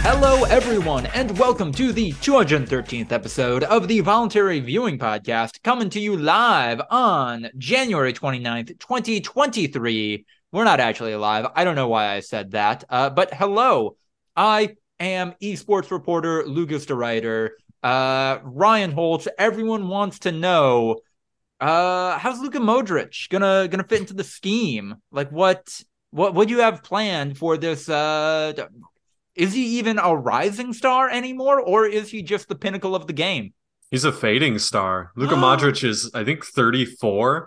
Hello, everyone, and welcome to the 213th episode of the Voluntary Viewing Podcast, coming to you live on January 29th, 2023. We're not actually live. I don't know why I said that, but hello. I am esports reporter Lucas DeRuyter. Ryan Holtz. Everyone wants to know, how's Luka Modric gonna fit into the scheme? Like, what do you have planned for this? Is he even a rising star anymore, or is he just the pinnacle of the game? He's a fading star. Luka Modric is, I think, 34.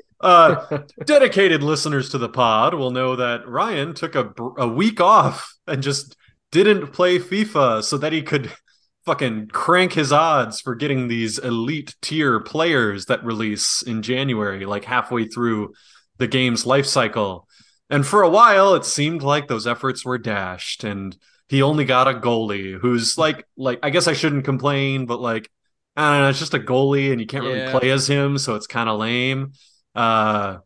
Dedicated listeners to the pod will know that Ryan took a week off and just didn't play FIFA so that he could fucking crank his odds for getting these elite tier players that release in January, like halfway through the game's life cycle. And for a while, it seemed like those efforts were dashed, and he only got a goalie who's like I guess I shouldn't complain, but like, I don't know, it's just a goalie and you can't really play as him, so it's kind of lame. And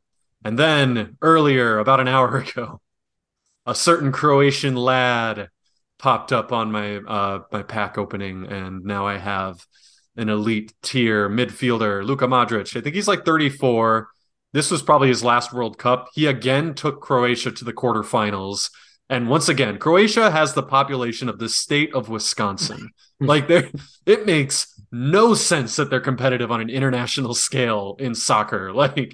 then earlier, about an hour ago, a certain Croatian lad popped up on my my pack opening, and now I have an elite tier midfielder, Luka Modric. I think he's like 34. This was probably his last World Cup. He again took Croatia to the quarterfinals. And once again, Croatia has the population of the state of Wisconsin. Like, it makes no sense that they're competitive on an international scale in soccer. Like,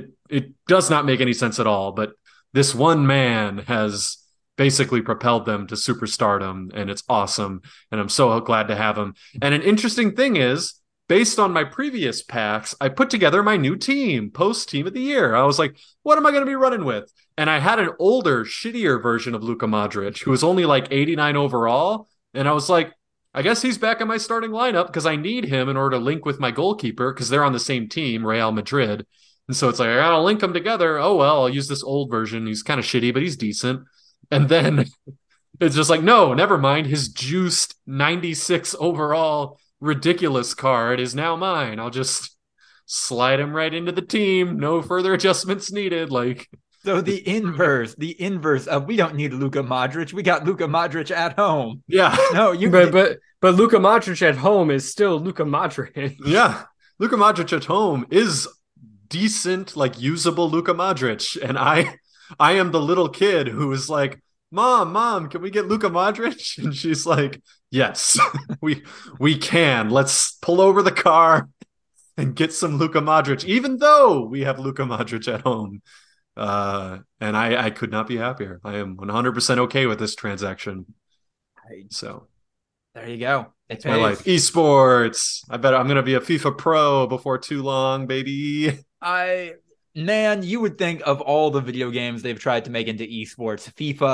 it does not make any sense at all. But this one man has basically propelled them to superstardom, and it's awesome. And I'm so glad to have him. And an interesting thing is, based on my previous packs, I put together my new team, post team of the year. I was like, what am I going to be running with? And I had an older, shittier version of Luka Modric, who was only like 89 overall. And I was like, I guess he's back in my starting lineup because I need him in order to link with my goalkeeper because they're on the same team, Real Madrid. And so it's like, I got to link them together. Oh, well, I'll use this old version. He's kind of shitty, but he's decent. And then it's just like, no, never mind. His juiced 96 overall ridiculous card is now mine. I'll just slide him right into the team. No further adjustments needed. Like, so the inverse of we don't need Luka Modric. We got Luka Modric at home. Yeah. No, but Luka Modric at home is still Luka Modric. Yeah. Luka Modric at home is decent, like usable Luka Modric. And I am the little kid who is like, Mom, can we get Luka Modric? And she's like, yes, we can. Let's pull over the car and get some Luka Modric, even though we have Luka Modric at home. And I could not be happier. I am 100% okay with this transaction. So there you go. It's my life. Esports. I bet I'm going to be a FIFA pro before too long, baby. Man, you would think of all the video games they've tried to make into esports,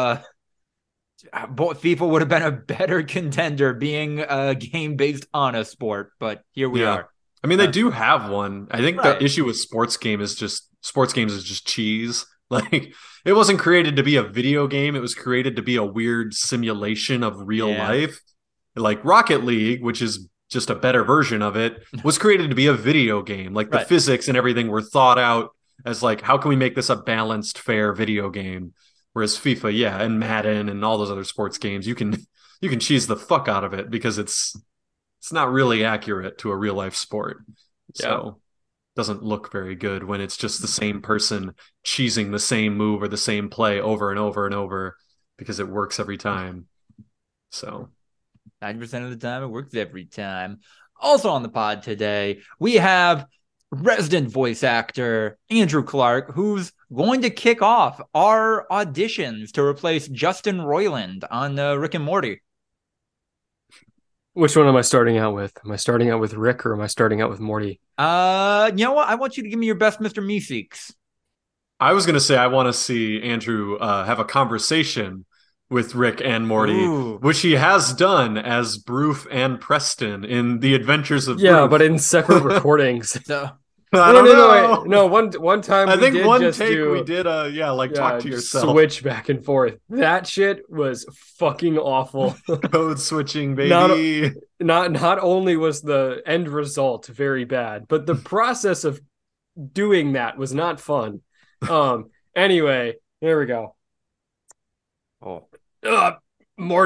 FIFA would have been a better contender being a game based on a sport, but here we are. I mean, they do have one. I think the issue with sports games is just cheese. Like, it wasn't created to be a video game. It was created to be a weird simulation of real life. Like Rocket League, which is just a better version of it, was created to be a video game. Like, the physics and everything were thought out as like, how can we make this a balanced, fair video game? Whereas FIFA, and Madden and all those other sports games, you can cheese the fuck out of it because it's not really accurate to a real life sport. So it doesn't look very good when it's just the same person cheesing the same move or the same play over and over and over because it works every time. So 90% of the time it works every time. Also on the pod today, we have resident voice actor Andrew Clark, who's going to kick off our auditions to replace Justin Roiland on Rick and Morty. Which one am I starting out with? Am I starting out with Rick or am I starting out with Morty? You know what? I want you to give me your best Mr. Meeseeks. I was going to say I want to see Andrew have a conversation with Rick and Morty, which he has done as Broof and Preston in The Adventures of Broof. But in separate recordings. No. One time I think one take we did talk to yourself, switch back and forth. That shit was fucking awful. Code switching, baby. Not only was the end result very bad, but the process of doing that was not fun. Anyway, here we go. Morty,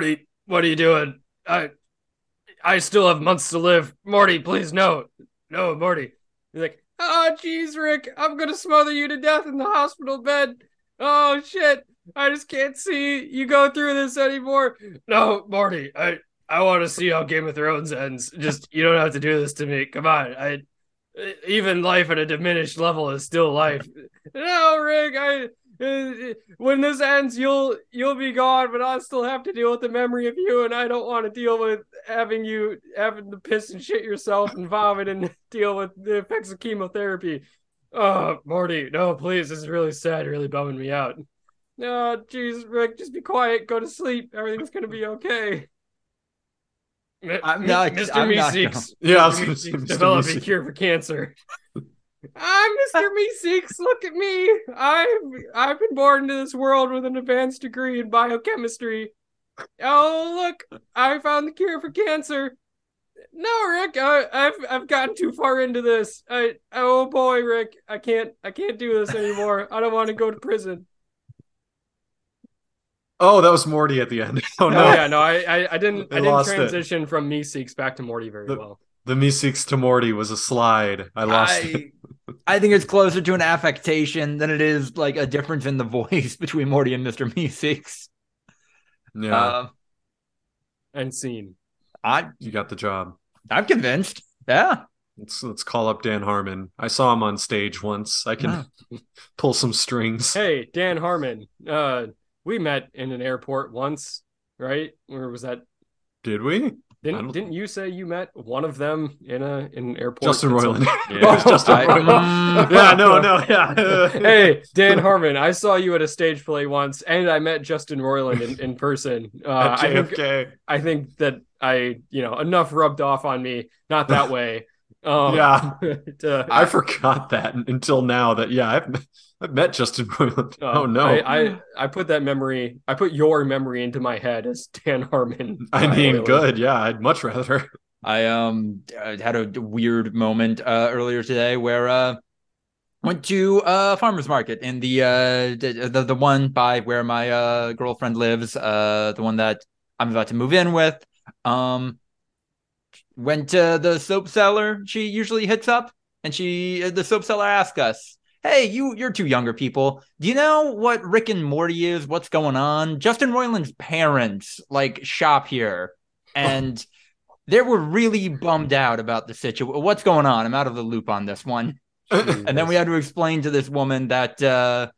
what are you doing? I still have months to live. Morty, please, no. No, Morty. He's like, oh, jeez, Rick, I'm going to smother you to death in the hospital bed. Oh, shit. I just can't see you go through this anymore. No, Morty, I want to see how Game of Thrones ends. Just, you don't have to do this to me. Come on. Even life at a diminished level is still life. No, Rick, when this ends, you'll be gone, but I'll still have to deal with the memory of you, and I don't want to deal with having to piss and shit yourself and vomit and deal with the effects of chemotherapy. Oh, Morty, no, please, this is really sad, really bumming me out. No, jeez, Rick, just be quiet, go to sleep, everything's gonna be okay. I'm not, Mr. I'm not Meeseeks. Yeah, I was Mr. gonna say Meeseeks Mr. develop a Meeseeks. cure for cancer. I'm Mr. Meeseeks. Look at me. I've been born into this world with an advanced degree in biochemistry. Oh, look, I found the cure for cancer. No, Rick, I've gotten too far into this. Oh boy, Rick, I can't do this anymore. I don't want to go to prison. Oh, that was Morty at the end. Oh no, Oh yeah, no, I didn't lost it. transition from Meeseeks back to Morty very well. The Meeseeks to Morty was a slide. I lost it. I think it's closer to an affectation than it is like a difference in the voice between Morty and Mr. Meeseeks. Yeah, And scene. you got the job. I'm convinced. Yeah. Let's call up Dan Harmon. I saw him on stage once. I can pull some strings. Hey, Dan Harmon. We met in an airport once, right? Where was that? Did we? Didn't you say you met one of them in an airport? Justin Roiland. Yeah. It was Justin Roiland. Yeah, no, yeah. Hey, Dan Harmon, I saw you at a stage play once, and I met Justin Roiland in person. At JFK. I think that enough rubbed off on me. Not that way. Yeah. to- I forgot that until now. That I've met Justin Roiland. Oh no. I put that memory. I put your memory into my head as Dan Harmon. I mean, Roiland. good. Yeah, I'd much rather. I had a weird moment earlier today where went to a farmer's market in the one by where my girlfriend lives, the one that I'm about to move in with. Went to the soap seller she usually hits up, and the soap seller asked us, hey, you're two younger people. Do you know what Rick and Morty is? What's going on? Justin Roiland's parents shop here, and they were really bummed out about the situation. What's going on? I'm out of the loop on this one. And then we had to explain to this woman that, the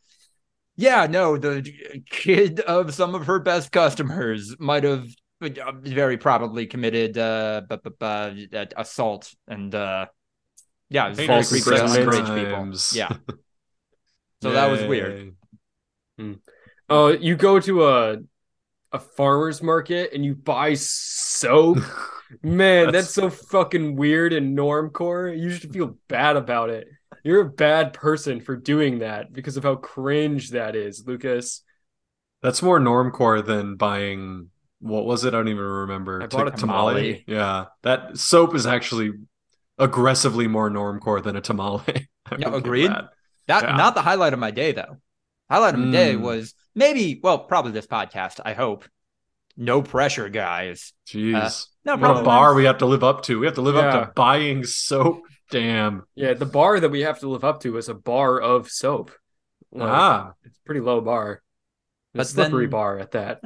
kid of some of her best customers might have very probably committed assault and it was very False creepy to imprisonment. underage people. crimes. Yeah. So that was weird. Oh, you go to a farmer's market and you buy soap. Man, that's so fucking weird and normcore. You should feel bad about it. You're a bad person for doing that because of how cringe that is, Lucas. That's more normcore than buying. What was it? I don't even remember. I bought a tamale. Yeah, that soap is actually aggressively more normcore than a tamale. Yeah, agreed. Yeah. Not the highlight of my day though. Highlight of my day was probably this podcast. I hope. No pressure, guys. Jeez. No, What probably a bar we have to live up to. We have to live up Yeah. to buying soap. Damn. Yeah, the bar that we have to live up to is a bar of soap. It's a pretty low bar. A But slippery then- bar at that.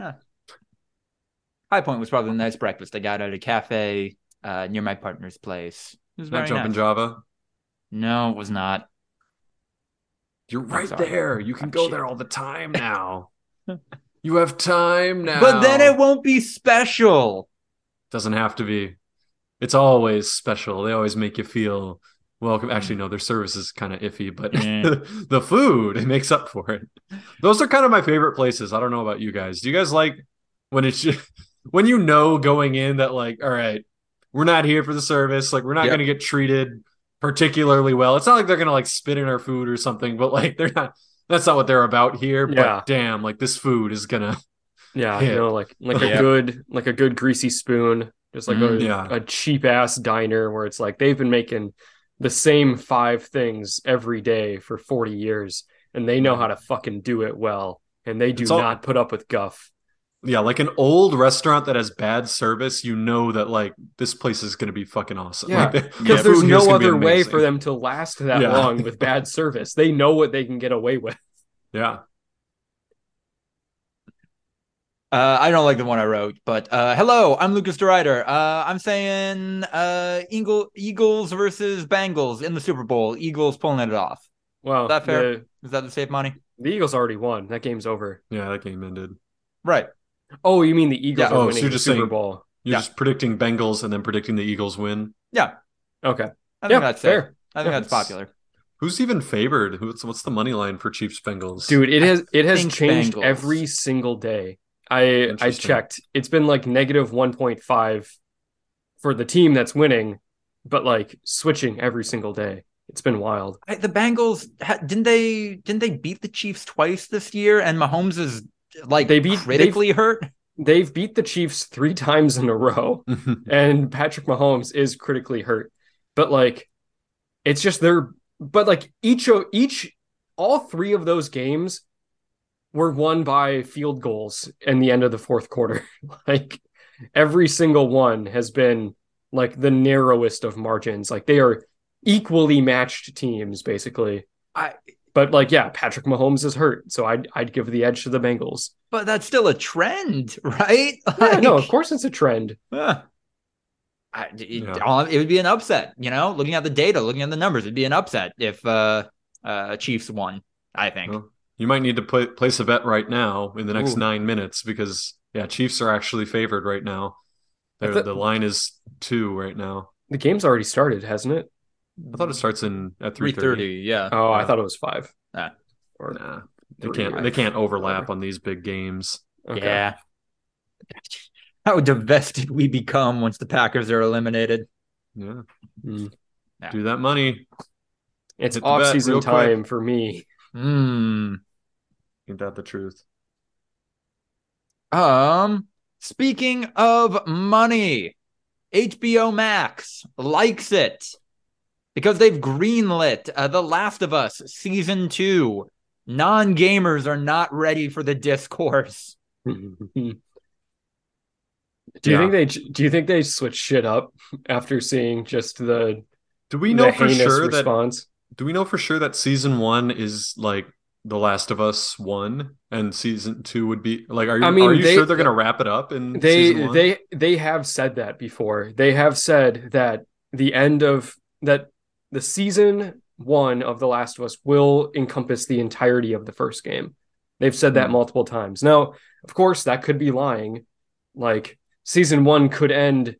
High point was probably the nice breakfast I got at a cafe near my partner's place. It was Not very Jumpin' nice. Java. No, it was not. You're right sorry. there. You can I'm go shit. there all the time now. You have time now. But then it won't be special. Doesn't have to be. It's always special. They always make you feel welcome. Actually, no, their service is kind of iffy, but the food, it makes up for it. Those are kind of my favorite places. I don't know about you guys. Do you guys like when it's just, when you know going in that like, all right, we're not here for the service. Like, we're not going to get treated particularly well. It's not like they're going to like spit in our food or something, but like they're not. That's not what they're about here. Yeah. But damn, like this food is gonna. Yeah, hit. you know, like Yeah. a good greasy spoon, just like a cheap ass diner where it's like they've been making the same 5 things every day for 40 years and they know how to fucking do it well and they do It's all- not put up with guff. Yeah, like an old restaurant that has bad service, you know that like this place is going to be fucking awesome. Yeah, Like because the there's food here is no gonna be other way amazing. for them to last that Yeah. long with bad service. They know what they can get away with. Yeah. I don't like the one I wrote, but hello, I'm Lucas DeRider. I'm saying Eagles versus Bengals in the Super Bowl. Eagles pulling it off. Is Well, that fair? Is that the safe money? the Eagles already won. That game's over. Yeah, that game ended. Right. Oh, you mean the Eagles Yeah. are Oh, so winning you're the just Super saying Bowl? you're Yeah. just predicting Bengals and then predicting the Eagles win. Yeah. Okay. I think that's safe. fair. I think Yeah, that's popular. Who's even favored? What's the money line for Chiefs Bengals? Dude, it has think changed Bengals. every single day. I Interesting. checked. It's been like negative 1.5 for the team that's winning, but like switching every single day. It's been wild. The Bengals didn't they beat the Chiefs twice this year? And Mahomes is like critically hurt. They've beat the Chiefs 3 times in a row, and Patrick Mahomes is critically hurt. But like, it's just but like all 3 of those games were won by field goals in the end of the fourth quarter. Like every single one has been like the narrowest of margins. Like they are equally matched teams, basically. But like, yeah, Patrick Mahomes is hurt, so I'd give the edge to the Bengals. But that's still a trend, right? Yeah, no, of course it's a trend. It would be an upset, looking at the data, looking at the numbers, it'd be an upset if Chiefs won, I think. Well, you might need to place a bet right now in the next 9 minutes because Chiefs are actually favored right now. The line is 2 right now. The game's already started, hasn't it? I thought it starts at 3:30. Yeah. Oh, I thought it was 5. Nah, they can't overlap on these big games. Okay. Yeah. How divested we become once the Packers are eliminated. Yeah. Mm. Do that money. It's off-season time for me. Ain't that the truth? Speaking of money, HBO Max likes it because they've greenlit The Last of Us Season 2. Non-gamers are not ready for the discourse. Do you think they switch shit up after seeing just the Do we know for sure response? Do we know for sure that Season 1 is like The Last of Us 1 and Season 2 would be like are you sure they're going to wrap it up in Season 1? They have said that before. They have said that the Season 1 of The Last of Us will encompass the entirety of the first game. They've said that multiple times. Now, of course, that could be lying. Like Season 1 could end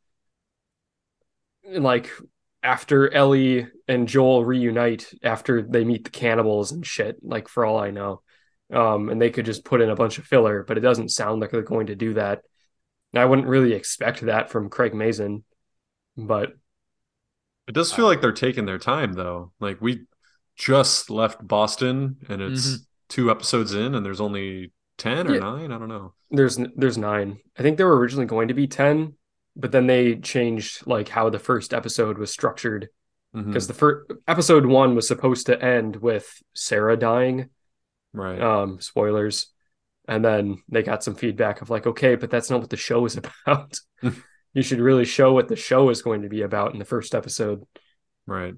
like after Ellie and Joel reunite after they meet the cannibals and shit, like for all I know. And they could just put in a bunch of filler, but it doesn't sound like they're going to do that. And I wouldn't really expect that from Craig Mazin, but it does feel like they're taking their time though. Like we just left Boston and it's 2 episodes in and there's only 10 or 9. I don't know. There's 9. I think there were originally going to be 10, but then they changed like how the first episode was structured because the first episode 1 was supposed to end with Sarah dying. Right. Spoilers. And then they got some feedback of like, okay, but that's not what the show is about. You should really show what the show is going to be about in the first episode. Right.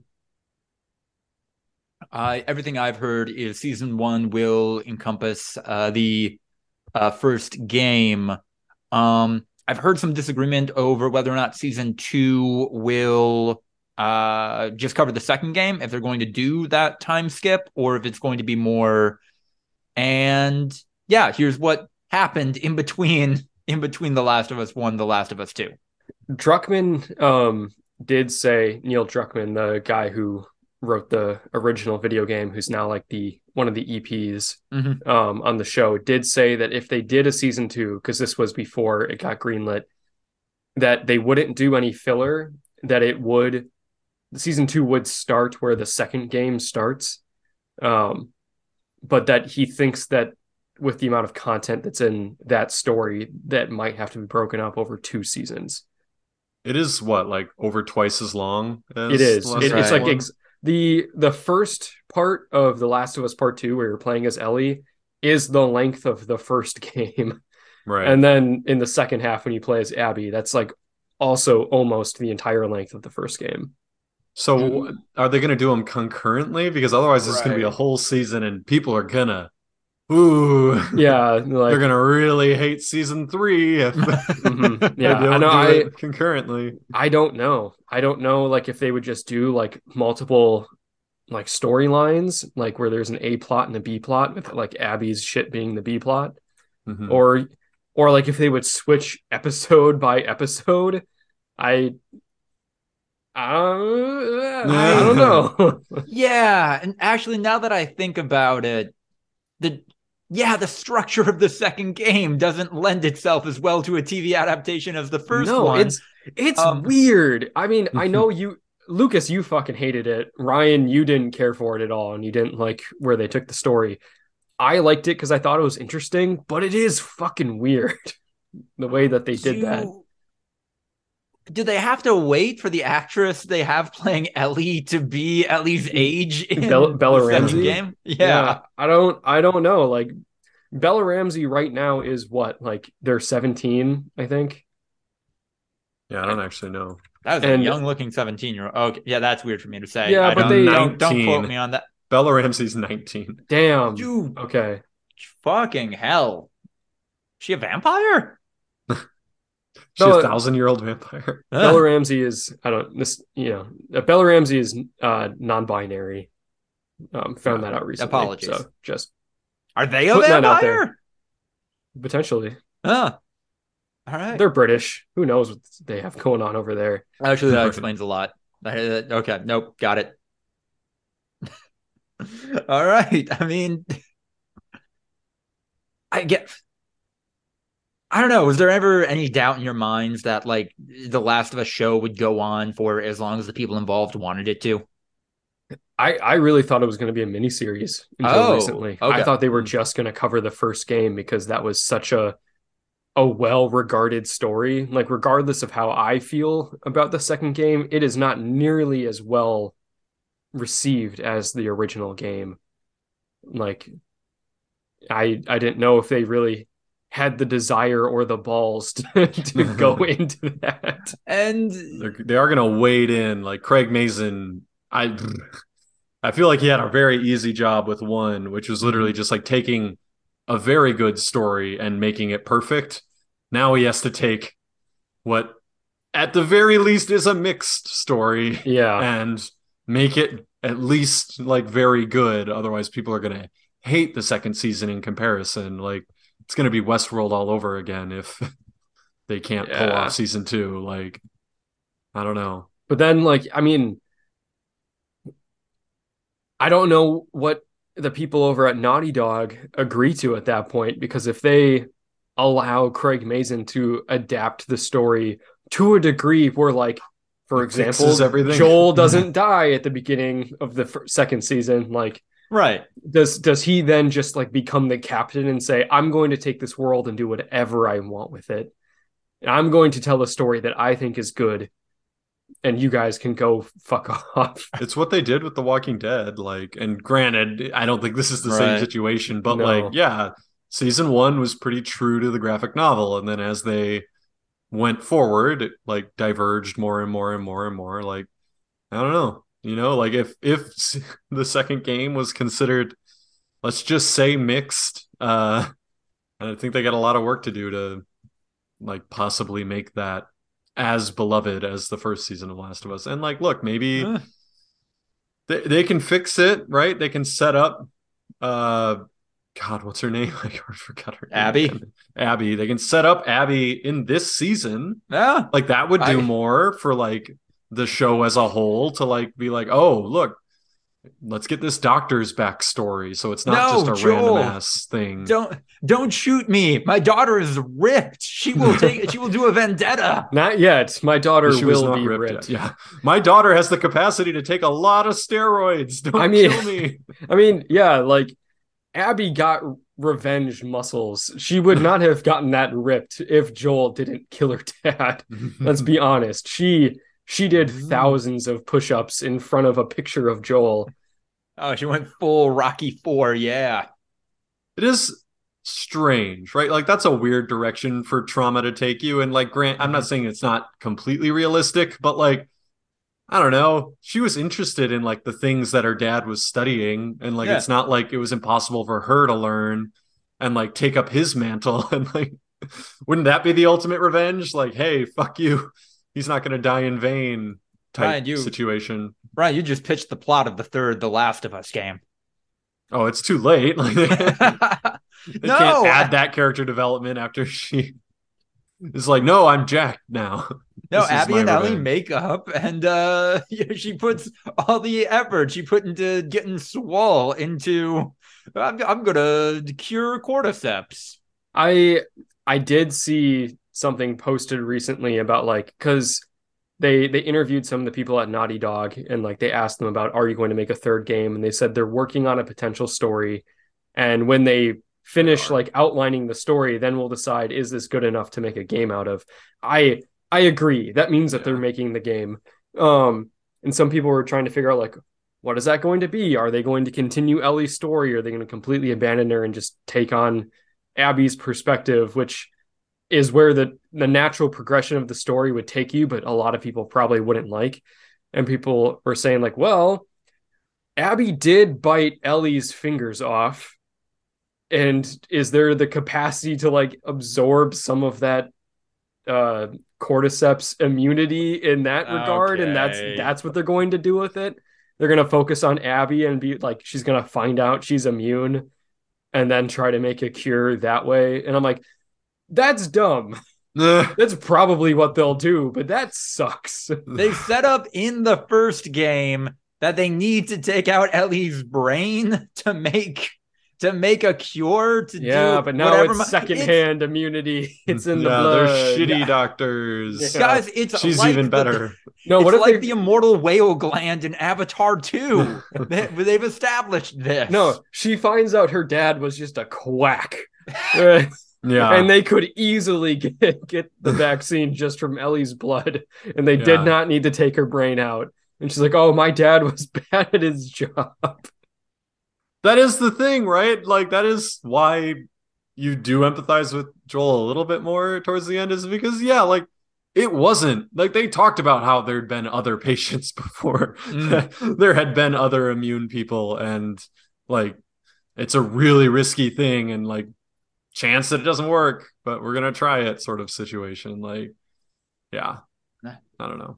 Everything I've heard is Season 1 will encompass the first game. I've heard some disagreement over whether or not Season 2 will just cover the second game, if they're going to do that time skip, or if it's going to be more. And yeah, here's what happened in between The Last of Us 1, The Last of Us 2. Druckmann did say, Neil Druckmann, the guy who wrote the original video game, who's now like one of the EPs on the show, did say that if they did a Season 2, because this was before it got greenlit, that they wouldn't do any filler, that Season 2 would start where the second game starts. But that he thinks that with the amount of content that's in that story, that might have to be broken up over 2 seasons. It is like over twice as long as it is. It's like the first part of The Last of Us Part 2, where you're playing as Ellie, is the length of the first game. Right. And then in the second half, when you play as Abby, that's like also almost the entire length of the first game. So are they going to do them concurrently? Because otherwise, this is going to be a Right. whole season, and people are gonna, ooh, Yeah, they're like gonna really hate season 3 if they yeah, I don't know. do it concurrently. I don't know. I don't know like if they would just do like multiple like storylines, like where there's an A plot and a B plot, with like Abby's shit being the B plot, Mhm. or like if they would switch episode by episode. I I don't know. Yeah, and actually, now that I think about it, the the structure of the second game doesn't lend itself as well to a TV adaptation as the first No, one. it's weird. I mean, I know you, Lucas, you fucking hated it. Ryan, you didn't care for it at all, and you didn't like where they took the story. I liked it because I thought it was interesting, but it is fucking weird the way that they did that. Do they have to wait for the actress they have playing Ellie to be at least age in Bella the second Ramsey? game? Yeah, I don't know. Like Bella Ramsey right now is what, like they're 17, I think. Yeah, I don't actually know. That was a And young looking 17-year-old. Okay, yeah, that's weird for me to say. Yeah, I but don't quote me on that. Bella Ramsey's 19. damn, Dude, okay. fucking hell. She a vampire? She's No, a 1,000-year-old vampire. Bella Ramsey is, I don't this Bella Ramsey is non-binary. Found that out recently. Apologies. So just Are they a putting that out there. vampire? Potentially. All right. They're British. Who knows what they have going on over there? Actually, that explains a lot. Okay, nope, got it. All right. I mean, I don't know. Was there ever any doubt in your minds that like the Last of Us show would go on for as long as the people involved wanted it to? I really thought it was going to be a miniseries until recently. Okay. I thought they were just going to cover the first game because that was such a well-regarded story. Like, regardless of how I feel about the second game, it is not nearly as well received as the original game. Like, I didn't know if they really had the desire or the balls to go into that. And they are going to wade in. Like Craig Mazin, I feel like he had a very easy job with one, which was literally just like taking a very good story and making it perfect. Now he has to take what at the very least is a mixed story, and make it at least like very good. Otherwise people are going to hate the second season in comparison. Like it's going to be Westworld all over again if they can't pull off season 2. Like, I don't know. But then, like, I mean, I don't know what the people over at Naughty Dog agree to at that point, because if they allow Craig Mazin to adapt the story to a degree where, like, for example, Joel doesn't die at the beginning of the second season, like, right, does he then just like become the captain and say, I'm going to take this world and do whatever I want with it? I'm going to tell a story that I think is good, and you guys can go fuck off. It's what they did with The Walking Dead. Like, and granted, I don't think this is the same situation, but like, yeah, season 1 was pretty true to the graphic novel. And then as they went forward, it like diverged more and more and more and more. Like, I don't know, you know, like if the second game was considered, let's just say mixed, I think they got a lot of work to do to like possibly make that as beloved as the first season of Last of Us. And like, look, maybe they can fix it, right? They can set up God, what's her name? I forgot her name. Abby. They can set up Abby in this season. Yeah. Like that would do more for like the show as a whole to like be like, oh, look, let's get this doctor's backstory. So it's not just a random ass thing. Don't shoot me. My daughter is ripped. She will do a vendetta. Not yet. My daughter will be ripped. Yeah. My daughter has the capacity to take a lot of steroids. Don't kill me. I mean, yeah, like Abby got revenge muscles. She would not have gotten that ripped if Joel didn't kill her dad. Let's be honest. She did thousands of push-ups in front of a picture of Joel. Oh, she went full Rocky IV, yeah. It is strange, right? Like that's a weird direction for trauma to take you. And like Grant, I'm not saying it's not completely realistic, but like I don't know. She was interested in like the things that her dad was studying, and like Yeah. it's not like it was impossible for her to learn and like take up his mantle. And like, wouldn't that be the ultimate revenge? Like, hey, fuck you. He's not going to die in vain type situation. Brian, you just pitched the plot of the third The Last of Us game. Oh, it's too late. Like they can't add that character development after she is like, no, I'm Jack now. No, Abby and Ellie make up, and she puts all the effort she put into getting Swole into. I'm gonna cure cordyceps. I did see something posted recently about like because they interviewed some of the people at Naughty Dog and like they asked them about, are you going to make a third game? And they said they're working on a potential story, and when they finish like outlining the story, then we'll decide, is this good enough to make a game out of. I agree. That means that they're making the game. And some people were trying to figure out like, what is that going to be? Are they going to continue Ellie's story? Or are they going to completely abandon her and just take on Abby's perspective, which is where the natural progression of the story would take you, but a lot of people probably wouldn't like. And people were saying like, well, Abby did bite Ellie's fingers off. And is there the capacity to like absorb some of that cordyceps immunity in that regard? And that's what they're going to do with it. They're going to focus on Abby and be like, she's going to find out she's immune and then try to make a cure that way. And I'm like, that's dumb. That's probably what they'll do, but that sucks. They set up in the first game that they need to take out Ellie's brain to make a cure to do but now it's secondhand immunity. It's in the blood. They're shitty doctors. Guys, she's like even better. No, what if the immortal whale gland in Avatar 2? They've established this. No, she finds out her dad was just a quack. Yeah. And they could easily get the vaccine just from Ellie's blood, and they did not need to take her brain out. And she's like, oh, my dad was bad at his job. That is the thing, right? Like, that is why you do empathize with Joel a little bit more towards the end, is because, like, it wasn't, like, they talked about how there'd been other patients before. There had been other immune people, and, like, it's a really risky thing, and, like, chance that it doesn't work, but we're going to try it sort of situation. Like, I don't know.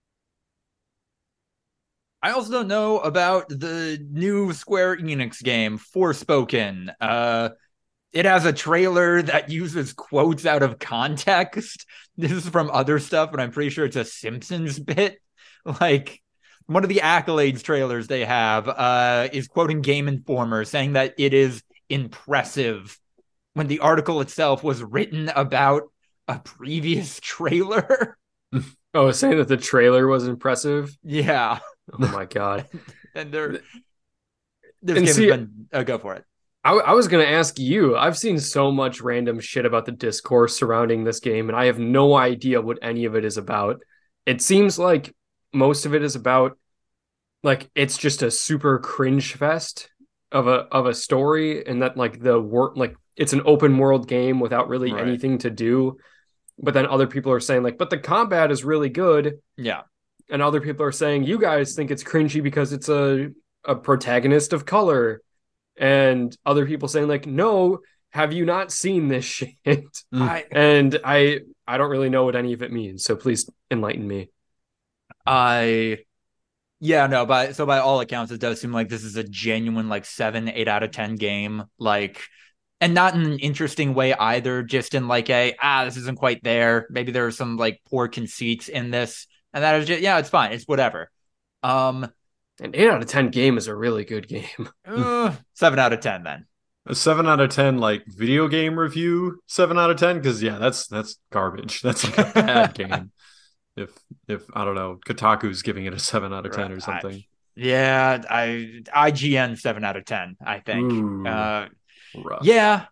I also don't know about the new Square Enix game, Forspoken. It has a trailer that uses quotes out of context. This is from other stuff, but I'm pretty sure it's a Simpsons bit. Like, one of the accolades trailers they have is quoting Game Informer, saying that it is impressive when the article itself was written about a previous trailer. Oh, saying that the trailer was impressive? Yeah. Oh my god. And this game has been go for it. I was going to ask you, I've seen so much random shit about the discourse surrounding this game, and I have no idea what any of it is about. It seems like most of it is about, like, it's just a super cringe fest of a story, and that, like, the work, like, it's an open world game without really anything to do. But then other people are saying, like, but the combat is really good. Yeah. And other people are saying, you guys think it's cringy because it's a protagonist of color. And other people saying, like, no, have you not seen this shit? I don't really know what any of it means. So please enlighten me. By all accounts, it does seem like this is a genuine, like, 7-8 out of 10 game. Like, and not in an interesting way either, just in like this isn't quite there. Maybe there are some like poor conceits in this. And that is just, it's fine. It's whatever. An 8 out of 10 game is a really good game. 7 out of 10 then. A 7 out of 10 like video game review 7 out of 10, because that's garbage. That's like a bad game. If I don't know, Kotaku's giving it a 7 out of 10 or something. IGN 7 out of 10, I think. Ooh, rough. Yeah.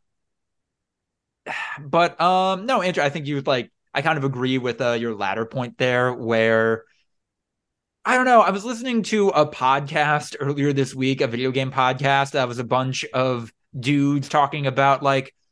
But no, Andrew, I think you would like, I kind of agree with your latter point there, where I don't know. I was listening to a podcast earlier this week, a video game podcast. That was a bunch of dudes talking about like,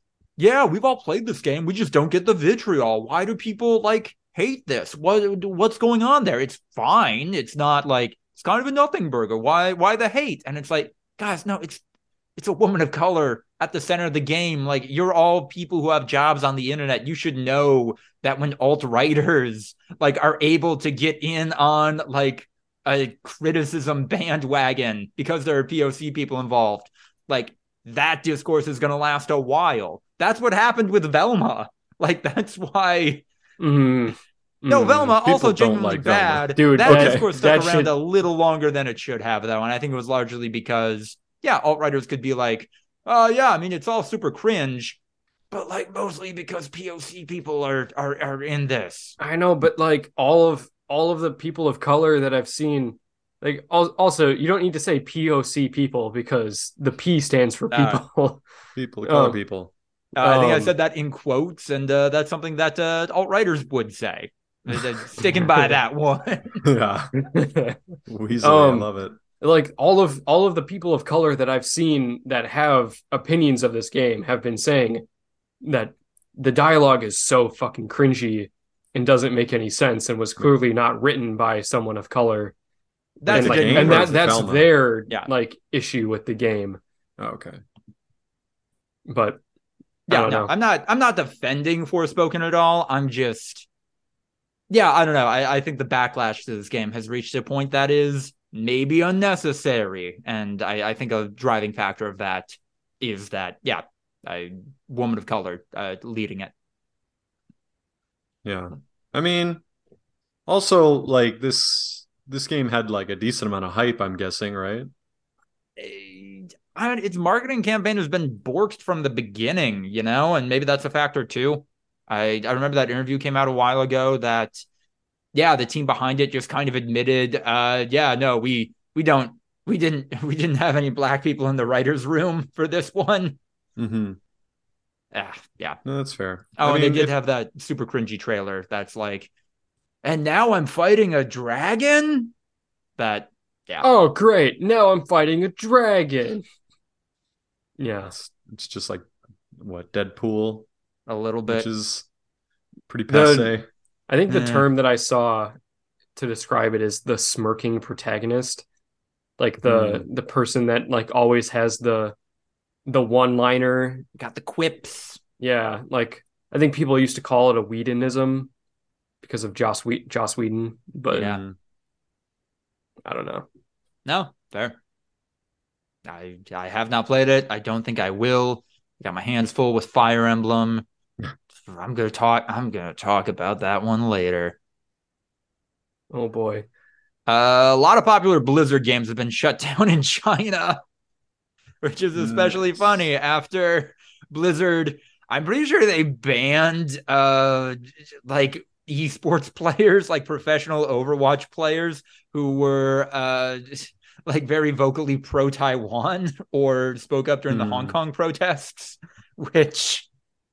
yeah, we've all played this game. We just don't get the vitriol. Why do people like hate this? What's going on there? It's fine. It's not like it's kind of a nothing burger. Why the hate? And it's like, guys, no, it's a woman of color at the center of the game. Like, you're all people who have jobs on the internet. You should know that when alt-righters like are able to get in on like a criticism bandwagon because there are POC people involved, like that discourse is going to last a while. That's what happened with Velma. Like, that's why. Mm-hmm. No, Velma People also don't genuinely like Velma. bad. Dude, that okay. discourse stuck That around shit- a little longer than it should have, though, and I think it was largely because, yeah, alt-righters could be like, oh, yeah, I mean, it's all super cringe, but like mostly because POC people are in this. I know, but like all of the people of color that I've seen, like also you don't need to say POC people because the P stands for people. People, color people. I think I said that in quotes, and that's something that alt-righters would say. Sticking by that one. Yeah, Weasley, I love it. Like all of the people of color that I've seen that have opinions of this game have been saying that the dialogue is so fucking cringy and doesn't make any sense and was clearly not written by someone of color. That's And a the game genuine or and is it that's Velma? their Yeah. like issue with the game. Oh, okay. But I yeah, don't no, know. I'm not defending Forspoken at all. I'm just, yeah, I don't know. I think the backlash to this game has reached a point that is maybe unnecessary, and I think a driving factor of that is that, yeah, a woman of color leading it. Yeah. I mean, also like this game had like a decent amount of hype, I'm guessing, right? Its marketing campaign has been borked from the beginning, you know, and maybe that's a factor too. I remember that interview came out a while ago that, yeah, the team behind it just kind of admitted, yeah, no, we didn't have any black people in the writer's room for this one. Mm-hmm. Yeah. No, that's fair. Oh, I and they mean, did have that super cringy trailer that's like, and now I'm fighting a dragon? That, yeah. Oh, great. Now I'm fighting a dragon. Yeah. it's just like what, Deadpool, A little bit. which is pretty passe. I think the Yeah. term that I saw to describe it is the smirking protagonist. Like the person that like always has the one-liner. Got the quips. Yeah, like I think people used to call it a Whedonism because of Joss Whedon, but Yeah. Mhm. I don't know. No, fair. I have not played it. I don't think I will. Got my hands full with Fire Emblem. I'm gonna talk about that one later. Oh boy. A lot of popular Blizzard games have been shut down in China, which is especially Nice. funny after Blizzard. I'm pretty sure they banned like esports players, like professional Overwatch players who were like very vocally pro Taiwan or spoke up during the Hong Kong protests, which,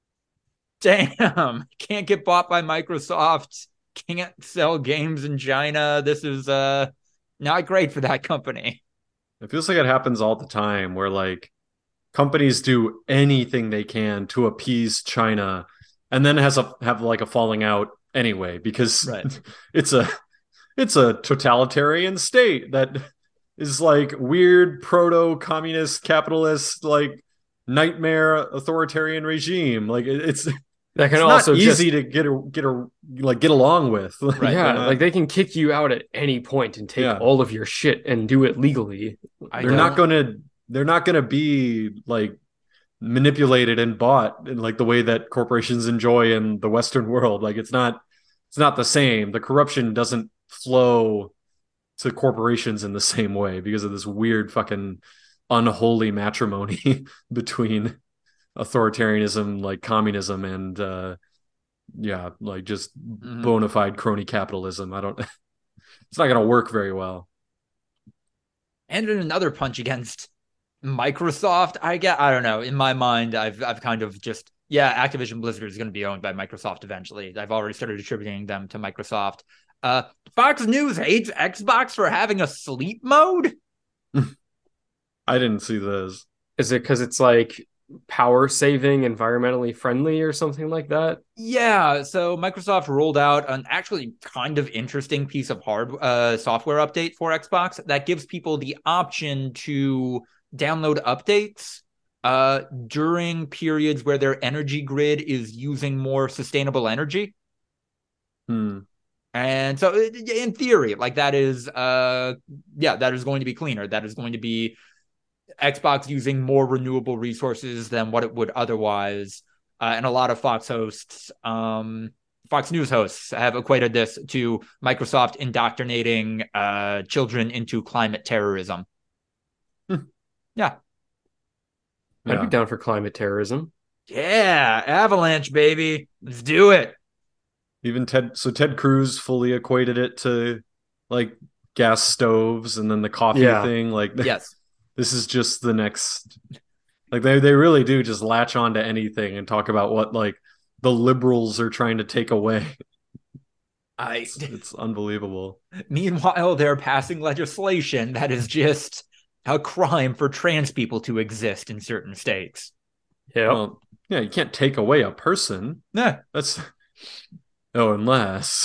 damn, can't get bought by Microsoft, can't sell games in China. This is not great for that company. It feels like it happens all the time where like companies do anything they can to appease China and then have like a falling out anyway because Right. it's a totalitarian state that is like weird proto-communist capitalist like nightmare authoritarian regime. Like it's That can it's also not just easy to get along with. Right. yeah, They're like they can kick you out at any point and take Yeah. all of your shit and do it legally. they're not gonna be like manipulated and bought in like the way that corporations enjoy in the Western world. Like it's not the same. The corruption doesn't flow to corporations in the same way because of this weird fucking unholy matrimony between authoritarianism, like communism, and like just Mhm. bona fide crony capitalism. It's not gonna work very well. And in another punch against Microsoft, I don't know. In my mind, I've kind of just, yeah, Activision Blizzard is going to be owned by Microsoft eventually. I've already started attributing them to Microsoft. Fox News hates Xbox for having a sleep mode. I didn't see this. Is it because it's like power saving, environmentally friendly or something like that. Yeah, so Microsoft rolled out an actually kind of interesting piece of software update for Xbox that gives people the option to download updates during periods where their energy grid is using more sustainable energy. And so in theory, like that is that is going to be cleaner. That is going to be Xbox using more renewable resources than what it would otherwise. And a lot of Fox News hosts have equated this to Microsoft indoctrinating children into climate terrorism. Yeah. I'd be down for climate terrorism. Yeah, Avalanche, baby. Let's do it. Even Ted Cruz fully equated it to like gas stoves and then the coffee thing. Like, yes. This is just the next, like they really do just latch on to anything and talk about what like the liberals are trying to take away. It's unbelievable. Meanwhile, they're passing legislation that is just a crime for trans people to exist in certain states. Yeah. Well, yeah, you can't take away a person. Yeah. Unless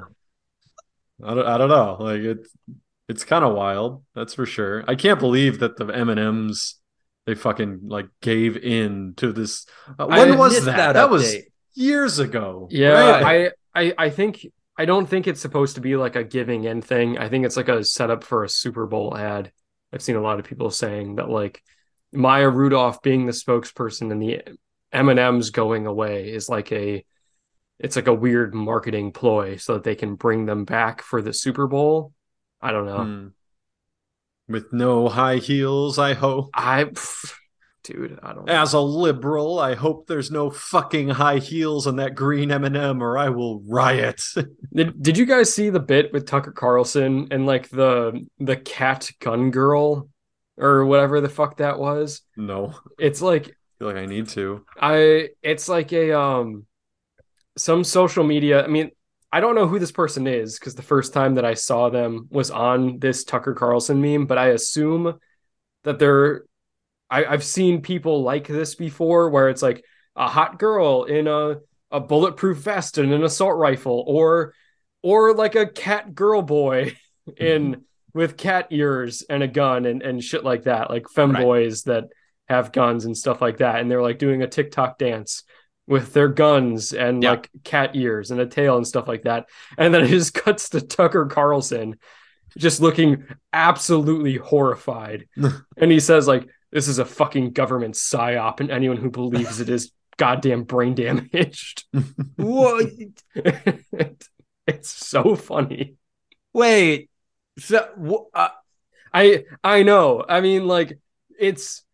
I don't know. Like it's kind of wild, that's for sure. I can't believe that the M&Ms they fucking like gave in to this. When was that? That was years ago. Yeah, right? I don't think it's supposed to be like a giving in thing. I think it's like a setup for a Super Bowl ad. I've seen a lot of people saying that like Maya Rudolph being the spokesperson and the M&Ms going away is like it's like a weird marketing ploy so that they can bring them back for the Super Bowl. I don't know. With no high heels, I hope. Dude, I don't know. As a liberal, I hope there's no fucking high heels on that green M&M or I will riot. Did you guys see the bit with Tucker Carlson and like the cat gun girl or whatever the fuck that was? No. It's like I feel like I need to. It's like a some social media. I mean, I don't know who this person is because the first time that I saw them was on this Tucker Carlson meme, but I assume that I've seen people like this before where it's like a hot girl in a bulletproof vest and an assault rifle or like a cat girl boy with cat ears and a gun and shit like that, like femboys that have guns and stuff like that. And they're like doing a TikTok dance with their guns and like cat ears and a tail and stuff like that. And then it just cuts to Tucker Carlson just looking absolutely horrified. And he says like, this is a fucking government psyop and anyone who believes it is goddamn brain damaged. What? It's so funny. Wait. So I know. I mean, like, it's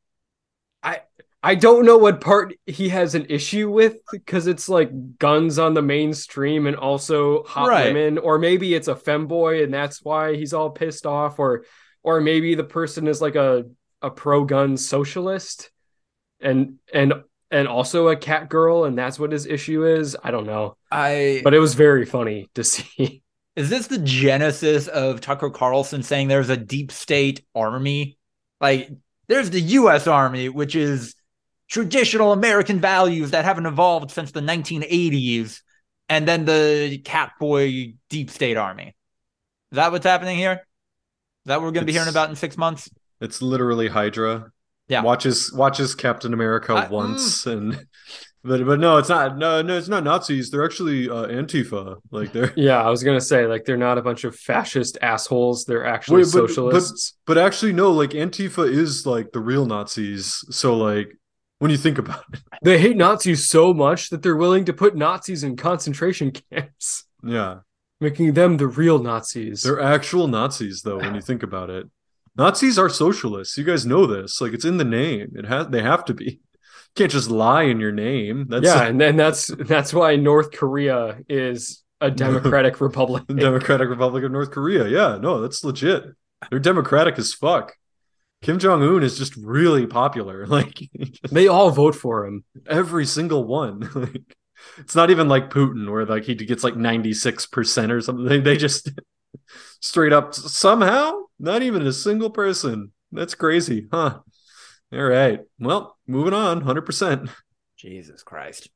I don't know what part he has an issue with because it's like guns on the mainstream and also hot women, or maybe it's a femboy and that's why he's all pissed off, or maybe the person is like a pro-gun socialist and also a cat girl and that's what his issue is. I don't know. But it was very funny to see. Is this the genesis of Tucker Carlson saying there's a deep state army? Like, there's the U.S. Army, which is traditional American values that haven't evolved since the 1980s, and then the Catboy Deep State Army. Is that what's happening here? Is that what we're going to be hearing about in 6 months? It's literally Hydra. Yeah. Watches Captain America once and but no, it's not. No, it's not Nazis. They're actually Antifa. Like they're I was gonna say like they're not a bunch of fascist assholes. They're actually socialists. But actually, no. Like Antifa is like the real Nazis. So like when you think about it, they hate Nazis so much that they're willing to put Nazis in concentration camps. Yeah, making them the real Nazis. They're actual Nazis, though. When you think about it, Nazis are socialists. You guys know this. Like it's in the name. They have to be. Can't just lie in your name. And then that's why North Korea is a democratic republic. Democratic Republic of North Korea. Yeah, no, that's legit. They're democratic as fuck. Kim Jong-un is just really popular. Like they all vote for him. Every single one. Like it's not even like Putin where like he gets like 96% or something. They just straight up somehow not even a single person. That's crazy, huh? All right. Well, moving on. 100%. Jesus Christ.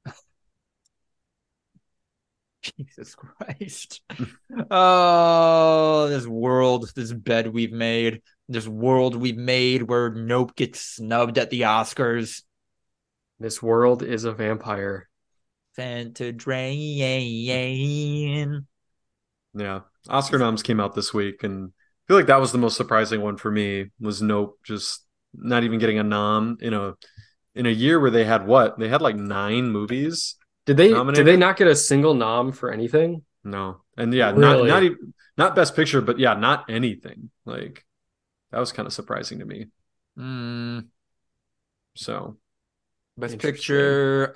Jesus Christ. Oh, this world, this bed we've made, this world we've made where Nope gets snubbed at the Oscars. This world is a vampire. Sent to drain. Yeah. Oscar noms came out this week, and I feel like that was the most surprising one for me. Was Nope just not even getting a nom in a year where they had what? They had like 9 movies Did they nominated. not get a single nom for anything? No. And yeah, Really? not even not Best Picture, but yeah, not anything. Like that was kind of surprising to me. So Best Interesting. Picture.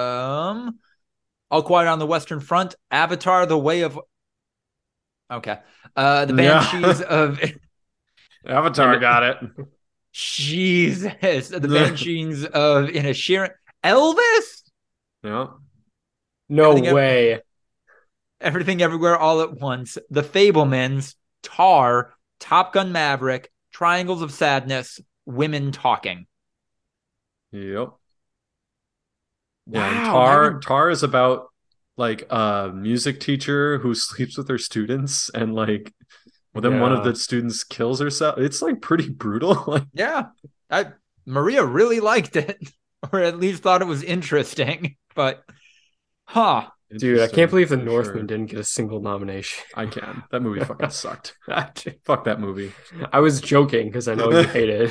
All Quiet on the Western Front, Avatar: The Way of. Okay. The Banshees of. Avatar got it. Jesus. The Banshees of Inisherin. Elvis? Yeah. No Everything way. Everything Everywhere All at Once, The Fablemans, Tar, Top Gun Maverick, Triangles of Sadness, Women Talking. Yep. Wow, Yeah, and that one- Tar is about like a music teacher who sleeps with her students, and like well then one of Yeah. the students kills herself. It's like pretty brutal. Like Yeah. Maria really liked it, or at least thought it was interesting. But, huh. Dude, I can't believe The for Northman sure. didn't get a single nomination. I can. That movie fucking sucked. I Fuck that movie. was joking because I know you hate it.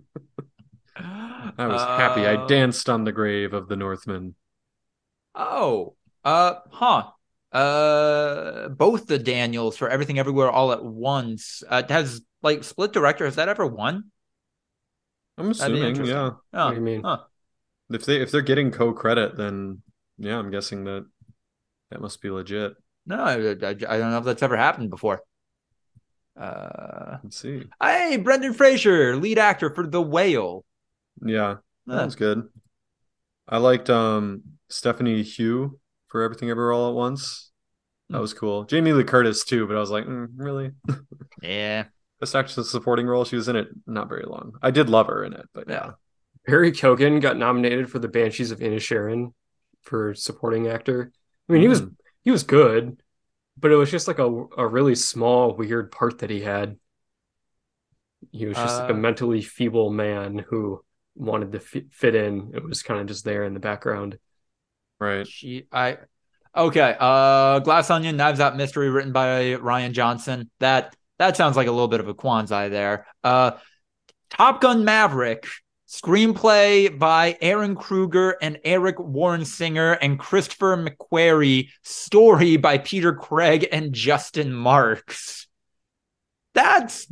I was happy. I danced on the grave of the Northman. Oh, huh. Both the Daniels for Everything Everywhere All at Once has like split director. Has that ever won? I'm That'd be assuming, interesting. yeah. Oh, What do you mean? huh. If they're getting co-credit, then yeah, I'm guessing that must be legit. No, I don't know if that's ever happened before. Let's see. Hey, Brendan Fraser, lead actor for The Whale. Yeah, that was good. I liked Stephanie Hugh for Everything Everywhere All at Once. That was cool. Jamie Lee Curtis too, but I was like, really? Yeah. Best actress in a supporting role. She was in it not very long. I did love her in it, but yeah. Barry Keoghan got nominated for The Banshees of Inisherin for supporting actor. I mean, he was good, but it was just like a really small, weird part that he had. He was just like a mentally feeble man who wanted to fit in. It was kind of just there in the background. Right. Okay. Glass Onion, Knives Out Mystery, written by Ryan Johnson. That sounds like a little bit of a quansi there. Top Gun Maverick, screenplay by Aaron Kruger and Eric Warren Singer and Christopher McQuarrie, story by Peter Craig and Justin Marks. That's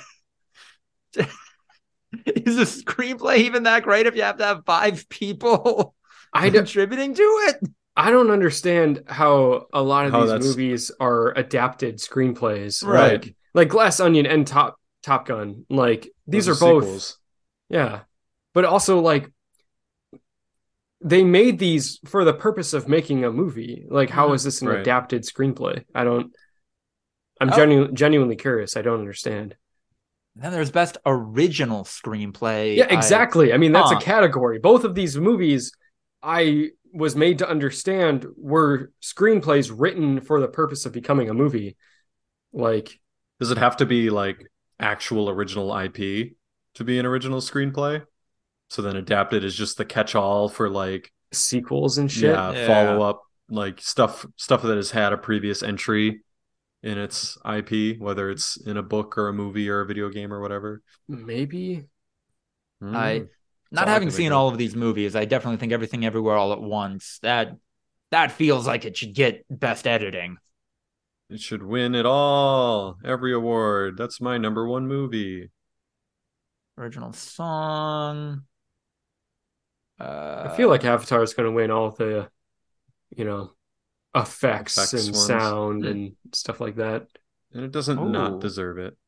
is a screenplay even that great if you have to have 5 people contributing to it? I don't understand how a lot of these movies are adapted screenplays. Right. Like Glass Onion and Top Gun. Like these are both sequels. Yeah. But also like they made these for the purpose of making a movie. Like how is this an adapted screenplay? I'm genuinely curious. I don't understand. Then there's best original screenplay. Yeah, exactly. I mean, that's a category. Both of these movies I was made to understand were screenplays written for the purpose of becoming a movie. Like, does it have to be like actual original IP to be an original screenplay? So then adapted is just the catch-all for like sequels and shit. Yeah, follow up, like stuff that has had a previous entry in its IP, whether it's in a book or a movie or a video game or whatever. Maybe. Not having seen all of these movies, I definitely think Everything Everywhere All at Once, that feels like it should get best editing. It should win it all. Every award. That's my number 1 movie. Original song. I feel like Avatar is going to win all the, effects and ones. Sound and stuff like that. And it doesn't not deserve it.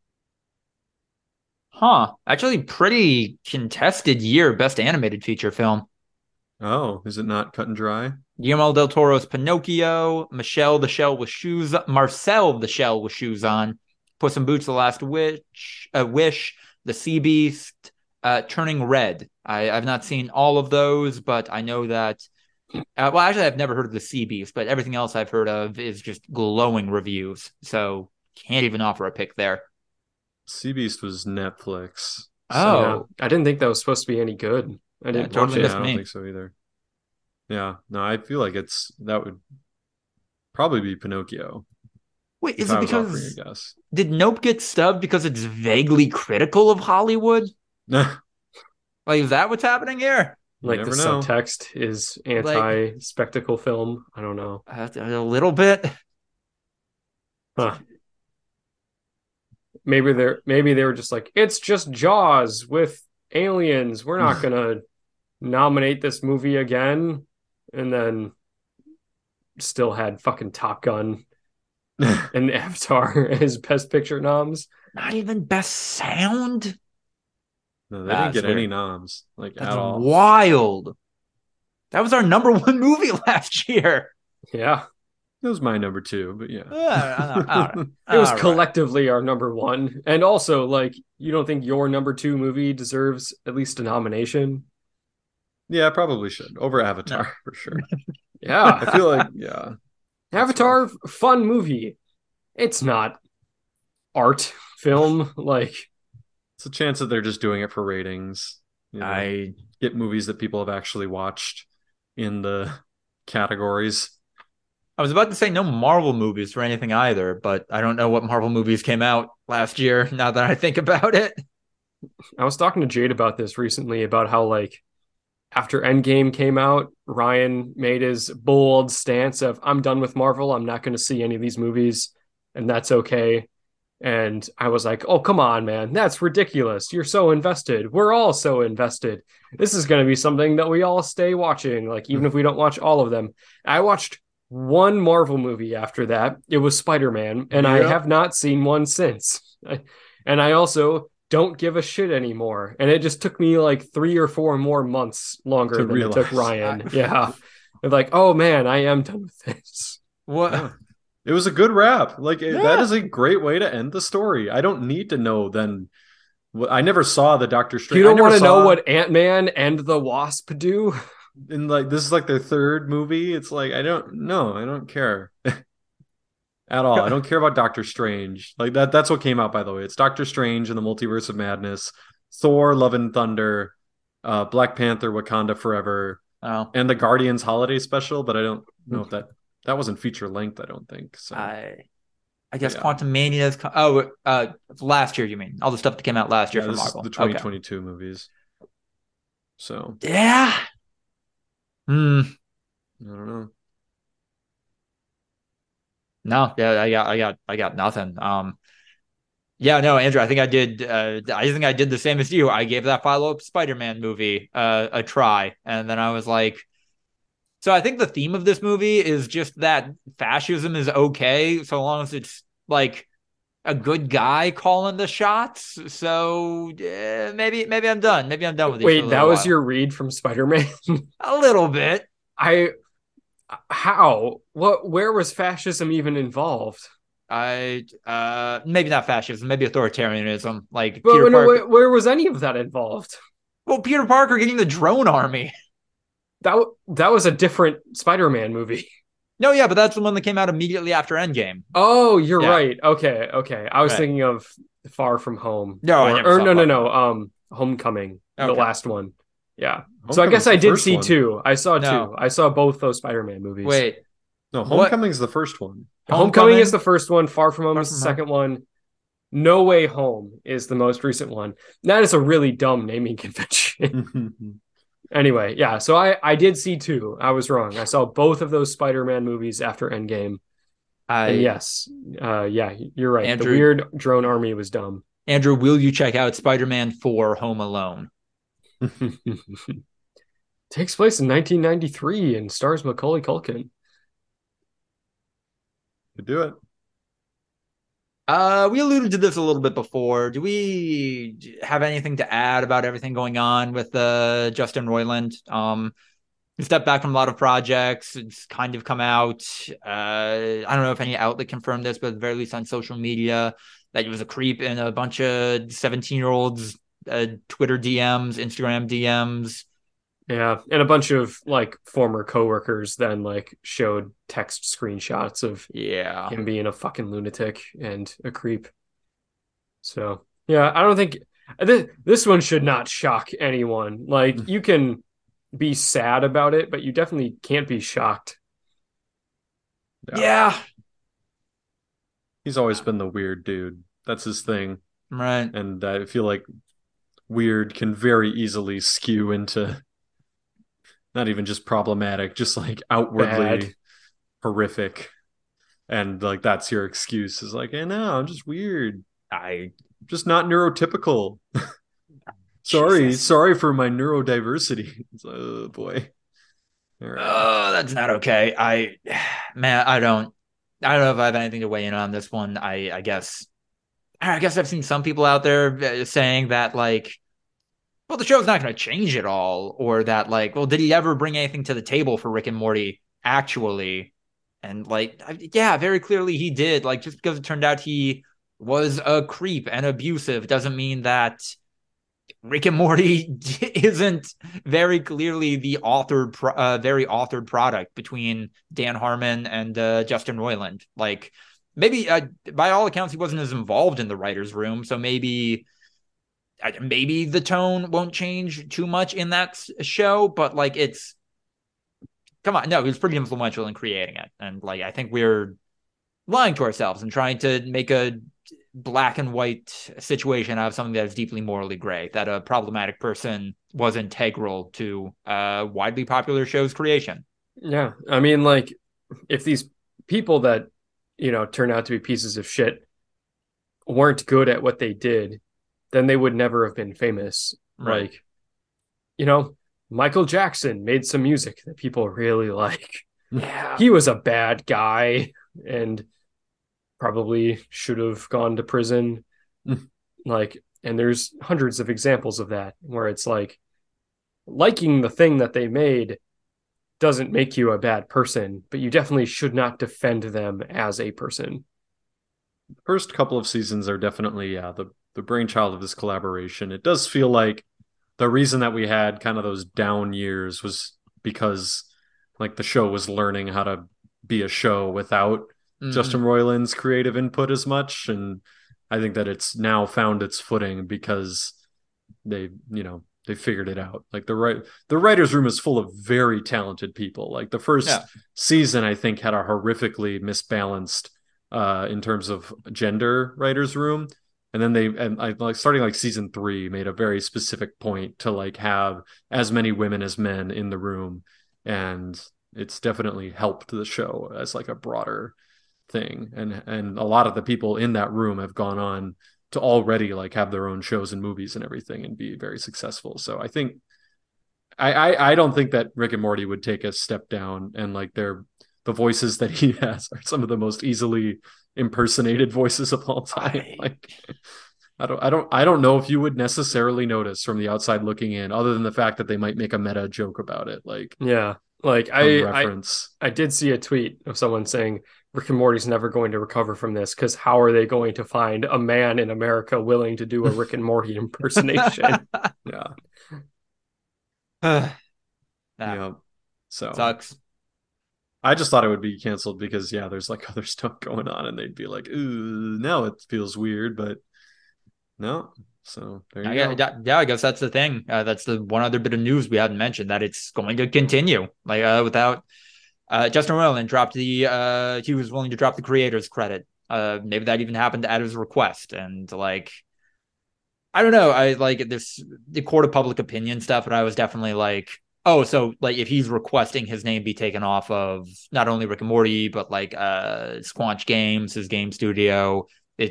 Huh. Actually, pretty contested year. Best animated feature film. Oh, is it not cut and dry? Guillermo del Toro's Pinocchio, Marcel the Shell with Shoes on, Puss in Boots: The Last Wish, The Sea Beast, Turning Red. I've not seen all of those, but I know that. Well, actually, I've never heard of the Sea Beast, but everything else I've heard of is just glowing reviews. So can't even offer a pick there. Sea Beast was Netflix. Oh, Yeah, I didn't think that was supposed to be any good. I didn't watch totally it. missed I don't me. think so either. Yeah, no, I feel like that would probably be Pinocchio Wait, if is I it was offering a because guess. did Nope get stubbed because it's vaguely critical of Hollywood? You Like, is that what's happening here? Like the never know. subtext is Like- anti-spectacle film. I don't know. A little bit. Huh. Maybe they were just like, it's just Jaws with aliens. We're not gonna nominate this movie again. And then still had fucking Top Gun and Avatar as Best Picture noms. Not even best sound. No, they didn't That's get any weird. noms, like That's at all. wild. That was our number one movie last year. Yeah. It was my number 2, but yeah. It was All right. collectively our number one. And also, like, you don't think your number 2 movie deserves at least a nomination? Yeah, I probably should. Over Avatar, for sure. Yeah. I feel like, yeah. Avatar, fun movie. It's not art film. Like, It's a chance that they're just doing it for ratings. You know, I get movies that people have actually watched in the categories. was about to say no Marvel movies or anything either, but I don't know what Marvel movies came out last year now that I think about it. I was talking to Jade about this recently about how, like, after Endgame came out, Ryan made his bold stance of, I'm done with Marvel. I'm not going to see any of these movies, and that's okay. And I was like, oh, come on, man. That's ridiculous. You're so invested. We're all so invested. This is going to be something that we all stay watching, like, even if we don't watch all of them. I watched one Marvel movie after that. It was Spider-Man, and I Yep. have not seen one since. And I also don't give a shit anymore. And it just took me like 3 or 4 more months longer To than it took realize. Ryan. Yeah. And like, oh man, I am done with this. What? Yeah. It was a good wrap. Like that Yeah. is a great way to end the story. I don't need to know then. I never saw the Doctor Strange. You don't want to know saw- what Ant-Man and the Wasp do? And like this is like their 3rd movie. It's like I don't care at all. I don't care about Doctor Strange. Like that's what came out, by the way. It's Doctor Strange and the Multiverse of Madness, Thor, Love and Thunder, Black Panther, Wakanda Forever, Oh, and the Guardians Holiday Special. But I don't know if that wasn't feature length. I don't think so. I guess Yeah. Quantum Mania is. Last year, you mean? All the stuff that came out last year Yeah, from this is Marvel. the 2022 movies. So Okay. Yeah. Hmm. I don't know. No, yeah, I got nothing. Yeah, no, Andrew, I think I did. I think I did the same as you. I gave that follow-up Spider-Man movie a try, and then I was like, so I think the theme of this movie is just that fascism is okay so long as it's like a good guy calling the shots. So maybe I'm done. Maybe I'm done with these. Wait, that was your read from Spider-Man? a little bit. Where was fascism even involved? Maybe not fascism, maybe authoritarianism. Like But Peter Parker. where was any of that involved? Well, Peter Parker getting the drone army. That was a different Spider-Man movie. No, yeah, but that's the one that came out immediately after Endgame. Oh, you're Yeah. right. Okay. I was Right. thinking of Far From Home. No, I never saw no. Homecoming, the Okay. last one. Yeah. So I Homecoming's guess I the did first see one. 2. I saw No. 2. I saw both those Spider-Man movies. Wait, No, What? Homecoming's the first one. Homecoming is the first one. Far From Home Far is the From Home. second one. No Way Home is the most recent one. That is a really dumb naming convention. Anyway, yeah. So I did see 2. I was wrong. I saw both of those Spider-Man movies after Endgame. And yes, yeah, you're right. Andrew- The weird drone army was dumb. Andrew, will you check out Spider-Man 4 Home Alone? Takes place in 1993 and stars Macaulay Culkin. Could do it. We alluded to this a little bit before. Do we have anything to add about everything going on with Justin Roiland? He stepped back from a lot of projects. It's kind of come out. I don't know if any outlet confirmed this, but at the very least on social media, that he was a creep in a bunch of 17-year-olds' Twitter DMs, Instagram DMs. Yeah, and a bunch of like former coworkers then like showed text screenshots of him being a fucking lunatic and a creep. So yeah, I don't think this one should not shock anyone. Like you can be sad about it, but you definitely can't be shocked. Yeah. He's always been the weird dude. That's his thing. Right. And I feel like weird can very easily skew into not even just problematic, just like outwardly Bad. horrific. And like that's your excuse is like, hey, no, I'm just weird. I'm just not neurotypical. Sorry for my neurodiversity. Oh boy. All right. Oh, that's not okay. I don't know if I have anything to weigh in on this one. I guess I've seen some people out there saying that like, well, the show's not going to change at all, or that like, well, did he ever bring anything to the table for Rick and Morty actually? And like, yeah, very clearly he did. Like, just because it turned out he was a creep and abusive doesn't mean that Rick and Morty isn't very clearly the very authored product between Dan Harmon and Justin Roiland. Like, maybe by all accounts, he wasn't as involved in the writer's room, so maybe the tone won't change too much in that show, but like come on, no, he was pretty influential in creating it. And like, I think we're lying to ourselves and trying to make a black and white situation out of something that is deeply morally gray, that a problematic person was integral to widely popular show's creation. Yeah. I mean, like, if these people that, turn out to be pieces of shit weren't good at what they did, then they would never have been famous. Right. Like, Michael Jackson made some music that people really like. Yeah. He was a bad guy and probably should have gone to prison. Like, and there's hundreds of examples of that where it's like liking the thing that they made doesn't make you a bad person, but you definitely should not defend them as a person. First couple of seasons are definitely the brainchild of this collaboration. It does feel like the reason that we had kind of those down years was because like the show was learning how to be a show without Justin Roiland's creative input as much. And I think that it's now found its footing because they figured it out. Like the writer's room is full of very talented people. Like the first season, I think, had a horrifically misbalanced in terms of gender writer's room. And then I like starting like season 3 made a very specific point to like have as many women as men in the room. And it's definitely helped the show as like a broader thing. And a lot of the people in that room have gone on to already like have their own shows and movies and everything and be very successful. So I think I don't think that Rick and Morty would take a step down, and like the voices that he has are some of the most easily impersonated voices of all time. Like I don't know if you would necessarily notice from the outside looking in, other than the fact that they might make a meta joke about it. Like, yeah, like I did see a tweet of someone saying Rick and Morty's never going to recover from this because how are they going to find a man in America willing to do a Rick and Morty impersonation? Yeah. Yeah. So sucks. I just thought it would be canceled because there's like other stuff going on and they'd be like, ooh, now it feels weird, but no. So there you go. Yeah, I guess that's the thing. That's the one other bit of news we hadn't mentioned, that it's going to continue. Like without Justin Roiland he was willing to drop the creator's credit. Maybe that even happened at his request. And like, I don't know. I like the court of public opinion stuff, but I was definitely like, oh, so like if he's requesting his name be taken off of not only Rick and Morty, but like Squanch Games, his game studio,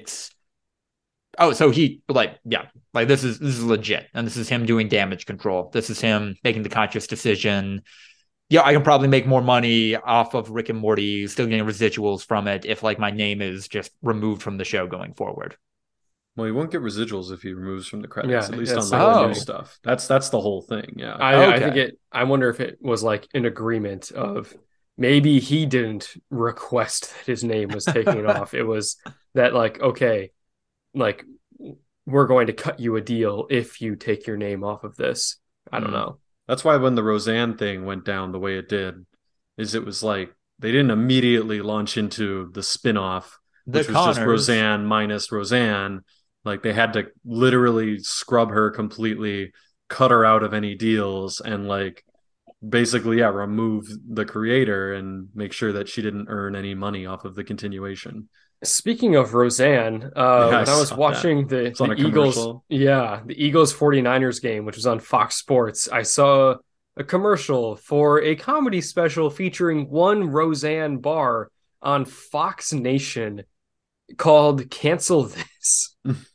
so he like this is legit, and this is him doing damage control. This is him making the conscious decision. Yeah, I can probably make more money off of Rick and Morty, still getting residuals from it, if like my name is just removed from the show going forward. Well, he won't get residuals if he removes from the credits, at least on the new stuff. That's the whole thing. Yeah. I wonder if it was like an agreement of maybe he didn't request that his name was taken off. It was that like, okay, like we're going to cut you a deal if you take your name off of this. I don't know. That's why when the Roseanne thing went down the way it did, is it was like they didn't immediately launch into the spin-off, which was just Roseanne minus Roseanne. Like they had to literally scrub her completely, cut her out of any deals, and like basically remove the creator and make sure that she didn't earn any money off of the continuation. Speaking of Roseanne, when I was watching the Eagles, the Eagles 49ers game, which was on Fox Sports, I saw a commercial for a comedy special featuring one Roseanne Barr on Fox Nation called Cancel This.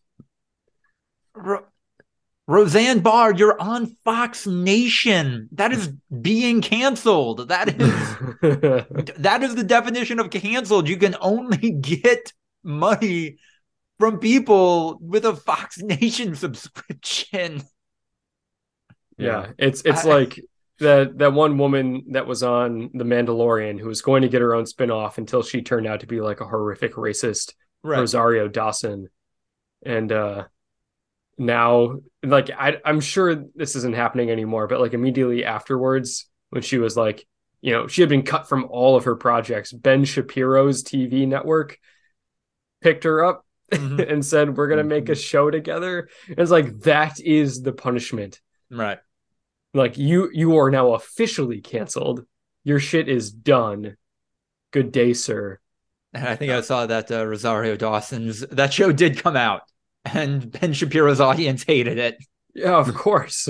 Roseanne Barr, you're on Fox Nation. That is being canceled. That is the definition of canceled. You can only get money from people with a Fox Nation subscription. Yeah, it's like that one woman that was on The Mandalorian who was going to get her own spinoff until she turned out to be like a horrific racist, Rosario Dawson. And now, like, I'm sure this isn't happening anymore, but like immediately afterwards, when she was like, you know, she had been cut from all of her projects, Ben Shapiro's TV network picked her up and said, we're going to make a show together. And it's like, that is the punishment. Right. Like, you are now officially canceled. Your shit is done. Good day, sir. And I think I saw that Rosario Dawson's, that show did come out. And Ben Shapiro's audience hated it. Yeah, of course.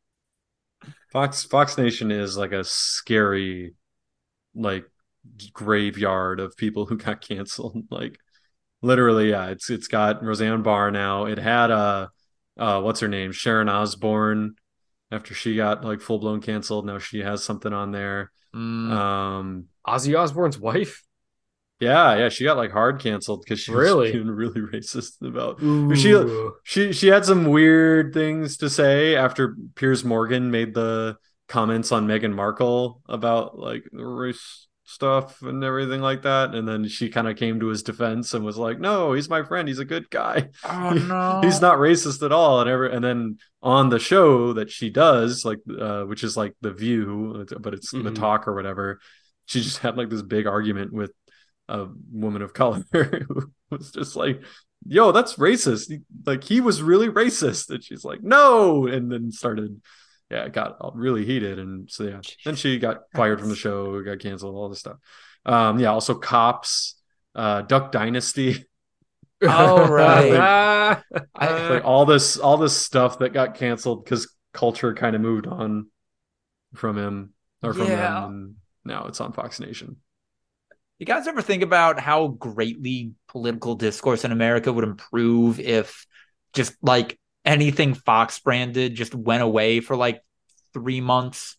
Fox Nation is like a scary, like, graveyard of people who got canceled. Like, literally, it's got Roseanne Barr now. It had what's her name, Sharon Osbourne. After she got like full blown canceled, now she has something on there. Ozzy Osbourne's wife. Yeah, she got like hard canceled because she was being really racist about. She had some weird things to say after Piers Morgan made the comments on Meghan Markle about like race stuff and everything like that, and then she kind of came to his defense and was like, "No, he's my friend. He's a good guy. No. He's not racist at all." And then on the show that she does, like, which is like The View, but it's The Talk or whatever, she just had like this big argument with a woman of color who was just like, yo, that's racist. Like, he was really racist. And she's like, no. And then it got really heated. And so, then she got fired from the show, got canceled, all this stuff. Also Cops, Duck Dynasty. Oh, right. Like all this stuff that got canceled because culture kind of moved on from him or from them. And now it's on Fox Nation. You guys ever think about how greatly political discourse in America would improve if just like anything Fox branded just went away for like 3 months?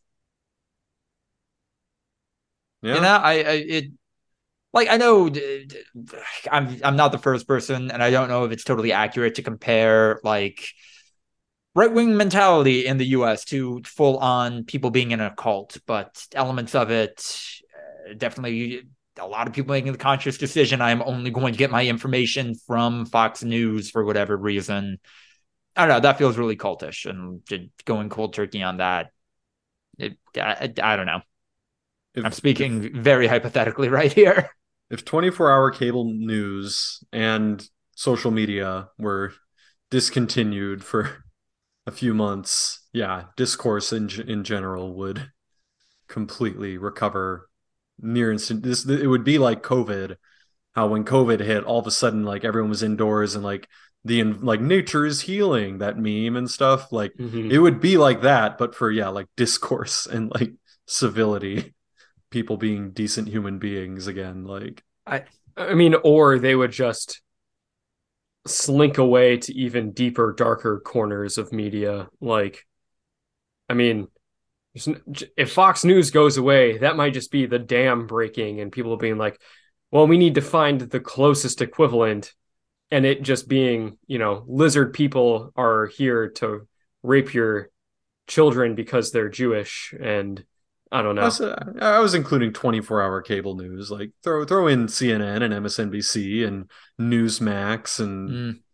Yeah. You know, I know I'm not the first person, and I don't know if it's totally accurate to compare like right-wing mentality in the US to full on people being in a cult, but elements of it definitely. A lot of people making the conscious decision, I am only going to get my information from Fox News for whatever reason. I don't know. That feels really cultish, and going cold turkey on that. I don't know. I'm speaking very hypothetically right here. If 24-hour cable news and social media were discontinued for a few months, discourse in general would completely recover near instant. It would be like COVID, how when COVID hit, all of a sudden like everyone was indoors and like nature is healing, that meme and stuff, like it would be like that, but for like discourse and like civility, people being decent human beings again. Like I mean, or they would just slink away to even deeper, darker corners of media. Like, I mean, if Fox News goes away, that might just be the dam breaking and people being like, well, we need to find the closest equivalent. And it just being, you know, lizard people are here to rape your children because they're Jewish. And I don't know. I was including 24-hour cable news, like throw in CNN and MSNBC and Newsmax and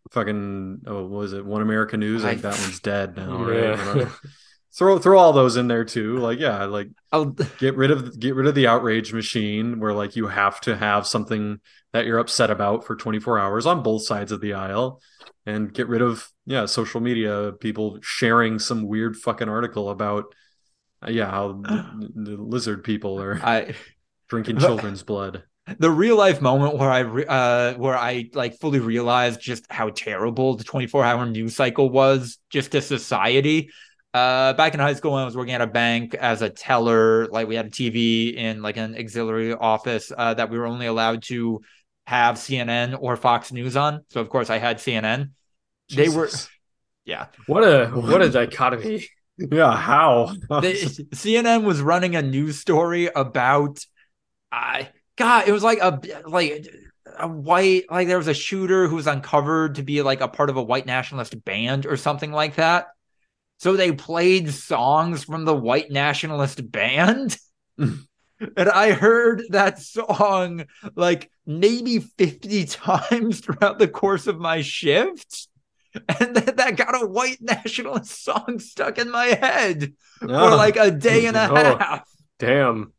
fucking what was it? One America News. I think that one's dead now, right? I don't Yeah. know. Throw all those in there too. Like, yeah, like I'll, get rid of the outrage machine where like you have to have something that you're upset about for 24 hours on both sides of the aisle, and get rid of social media people sharing some weird fucking article about how the lizard people are I drinking children's blood. the real life moment where I like fully realized just how terrible the 24-hour news cycle was just to society. Back in high school when I was working at a bank as a teller, like we had a TV in like an auxiliary office that we were only allowed to have CNN or Fox News on. So of course I had CNN. They were Jesus. yeah. What a dichotomy. Yeah, how? CNN was running a news story about God, it was like a white, like there was a shooter who was uncovered to be like a part of a white nationalist band or something like that. So they played songs from the white nationalist band. And I heard that song like maybe 50 times throughout the course of my shift. And that got a white nationalist song stuck in my head for like a day and a half. Damn.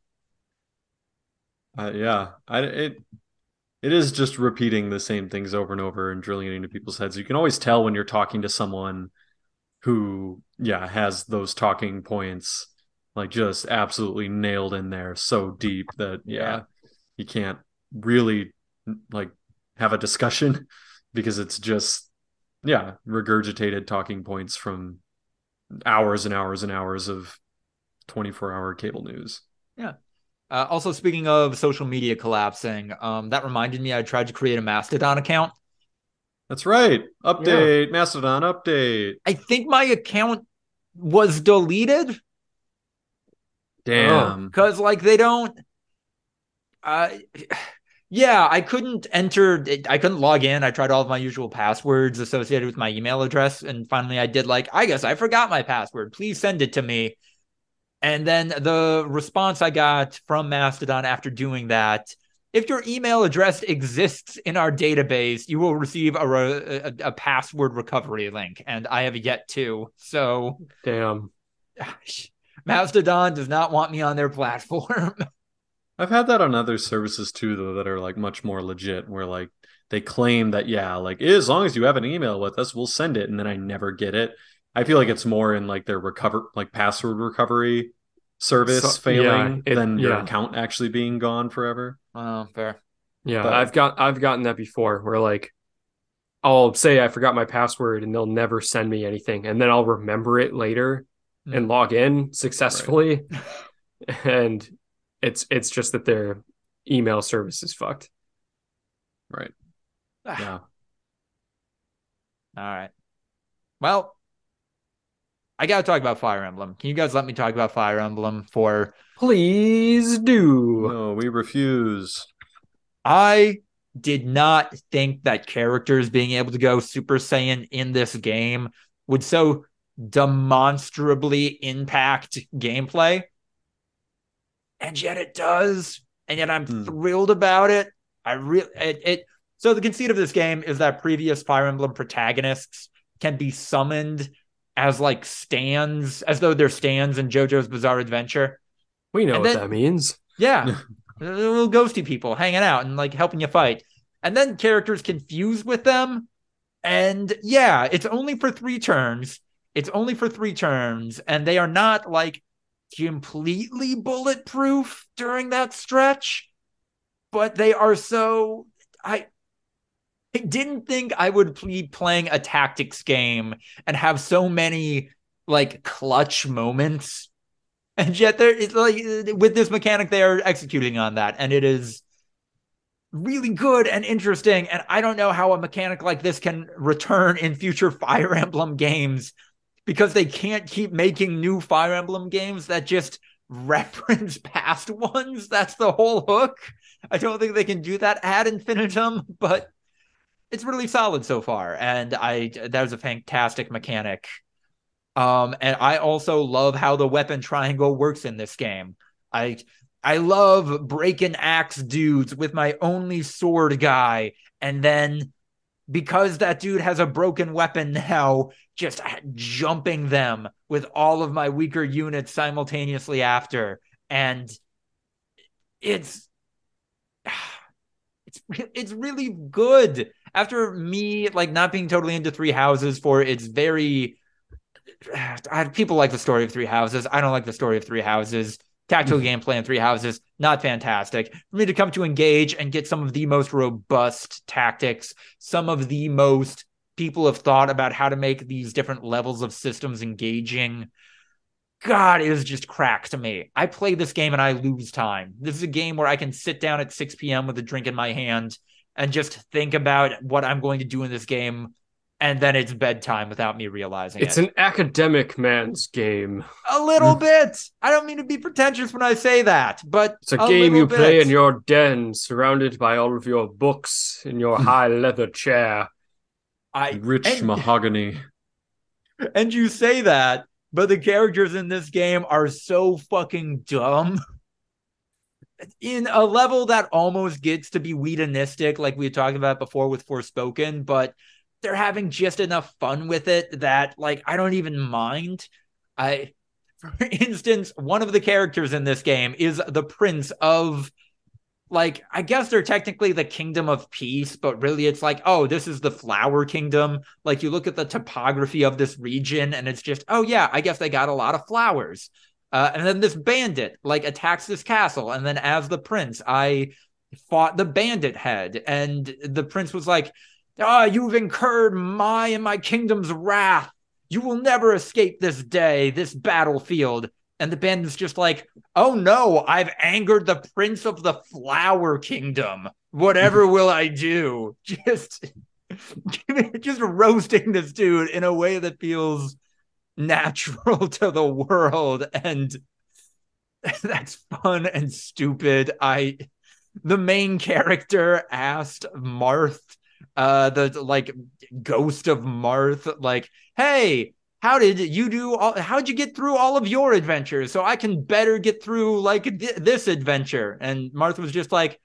It is just repeating the same things over and over and drilling it into people's heads. You can always tell when you're talking to someone who has those talking points like just absolutely nailed in there so deep that you can't really like have a discussion because it's just regurgitated talking points from hours and hours and hours of 24-hour cable news. Also, speaking of social media collapsing, that reminded me I tried to create a Mastodon account. That's right. Update, Mastodon update. I think my account was deleted. Damn. Because like they don't I couldn't I couldn't log in. I tried all of my usual passwords associated with my email address, and finally I did like, I guess I forgot my password. Please send it to me. And then the response I got from Mastodon after doing that, if your email address exists in our database, you will receive a password recovery link. And I have yet to. So, damn. Mastodon does not want me on their platform. I've had that on other services too, though, that are like much more legit, where like they claim that, like as long as you have an email with us, we'll send it. And then I never get it. I feel like it's more in like their password recovery service failing than your account actually being gone forever. Oh, fair. Yeah, but I've gotten that before where like I'll say I forgot my password and they'll never send me anything, and then I'll remember it later and log in successfully. Right. And it's just that their email service is fucked. Right. Yeah. All right. Well, I got to talk about Fire Emblem. Can you guys let me talk about Fire Emblem for... Please do. No, we refuse. I did not think that characters being able to go Super Saiyan in this game would so demonstrably impact gameplay. And yet it does. And yet I'm thrilled about it. So the conceit of this game is that previous Fire Emblem protagonists can be summoned as like stands, as though they're stands in JoJo's Bizarre Adventure. We know what that means. Yeah. Little ghosty people hanging out and like helping you fight. And then characters can fuse with them. And it's only for 3 turns. And they are not like completely bulletproof during that stretch. But they are so... I didn't think I would be playing a tactics game and have so many like clutch moments. And yet there is like with this mechanic, they are executing on that. And it is really good and interesting. And I don't know how a mechanic like this can return in future Fire Emblem games, because they can't keep making new Fire Emblem games that just reference past ones. That's the whole hook. I don't think they can do that ad infinitum, but it's really solid so far. And that was a fantastic mechanic. And I also love how the weapon triangle works in this game. I love breaking axe dudes with my only sword guy and then because that dude has a broken weapon now, just jumping them with all of my weaker units simultaneously after. And it's really good. After me like not being totally into Three Houses for its very people like the story of Three Houses. I don't like the story of Three Houses. Tactical gameplay in Three Houses, not fantastic. For me to come to Engage and get some of the most robust tactics, some of the most people have thought about how to make these different levels of systems engaging. God, it is just crack to me. I play this game and I lose time. This is a game where I can sit down at 6 p.m. with a drink in my hand and just think about what I'm going to do in this game, and then it's bedtime without me realizing It's it. an academic man's game. A little bit. I don't mean to be pretentious when I say that, but It's a game you play bit. in your den, surrounded by all of your books in your high leather chair. Rich mahogany. And you say that, but the characters in this game are so fucking dumb. In a level that almost gets to be Whedonistic, like we had talked about before with Forspoken, but they're having just enough fun with it that, like, I don't even mind. For instance, one of the characters in this game is the prince of, like, I guess they're technically the Kingdom of Peace, but really it's like, oh, this is the Flower Kingdom. Like, you look at the topography of this region and it's just, oh yeah, I guess they got a lot of flowers. And then this bandit, like, attacks this castle. And then as the prince, I fought the bandit head. And the prince was like, oh, you've incurred my and my kingdom's wrath. You will never escape this day, this battlefield. And the bandit's just like, oh no, I've angered the prince of the Flower Kingdom. Whatever will I do? Just roasting this dude in a way that feels natural to the world, and that's fun and stupid. The main character asked Marth, the like ghost of Marth, like, hey, how'd you get through all of your adventures so I can better get through like this adventure? And Marth was just like,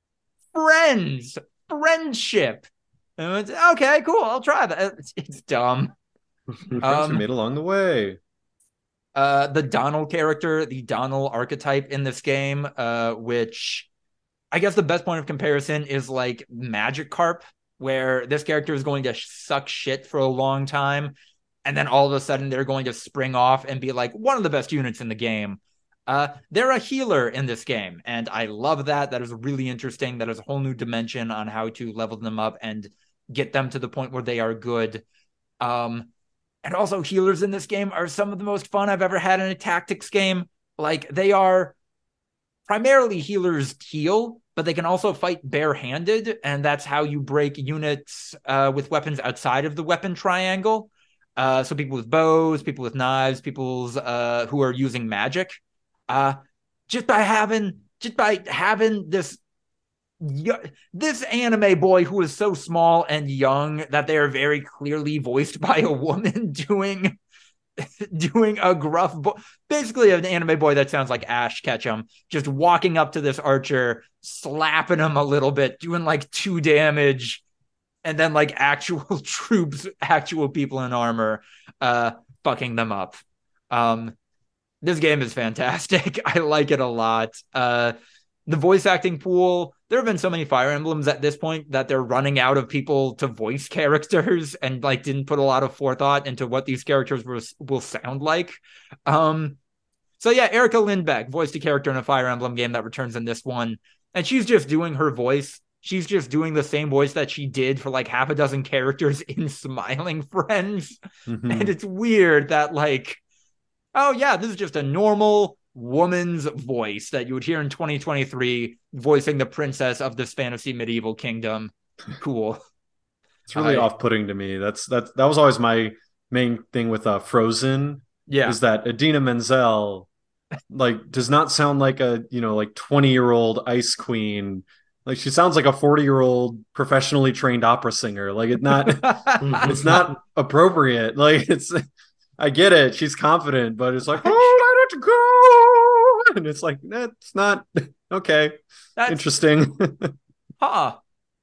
friendship. And it's, okay, cool, I'll try that. It's dumb. Friends are made along the way. The Donald character, the Donald archetype in this game, which I guess the best point of comparison is like Magikarp, where this character is going to suck shit for a long time, and then all of a sudden they're going to spring off and be like one of the best units in the game. They're a healer in this game, and I love that. That is really interesting. That is a whole new dimension on how to level them up and get them to the point where they are good. And also, healers in this game are some of the most fun I've ever had in a tactics game. Like, they are primarily healers heal, but they can also fight barehanded, and that's how you break units with weapons outside of the weapon triangle. So people with bows, people with knives, people who are using magic. Just by having this anime boy who is so small and young that they are very clearly voiced by a woman doing a gruff basically an anime boy that sounds like Ash Ketchum, just walking up to this archer, slapping him a little bit, doing like 2 damage, and then like actual troops, actual people in armor, fucking them up. This game is fantastic. I like it a lot. The voice acting pool, there have been so many Fire Emblems at this point that they're running out of people to voice characters and like didn't put a lot of forethought into what these characters will sound like. So yeah, Erica Lindbeck voiced a character in a Fire Emblem game that returns in this one, and she's just doing her voice. She's just doing the same voice that she did for like half a dozen characters in Smiling Friends. Mm-hmm. And it's weird that like, oh yeah, this is just a normal woman's voice that you would hear in 2023 voicing the princess of this fantasy medieval kingdom. Cool. It's really off-putting to me. That was always my main thing with Frozen. Yeah, is that Idina Menzel like does not sound like a 20-year-old ice queen. Like, she sounds like a 40-year-old professionally trained opera singer. Like, it's not appropriate. Like, I get it, she's confident, but it's like, oh, let it go, and it's like, that's not okay. That's interesting. Huh.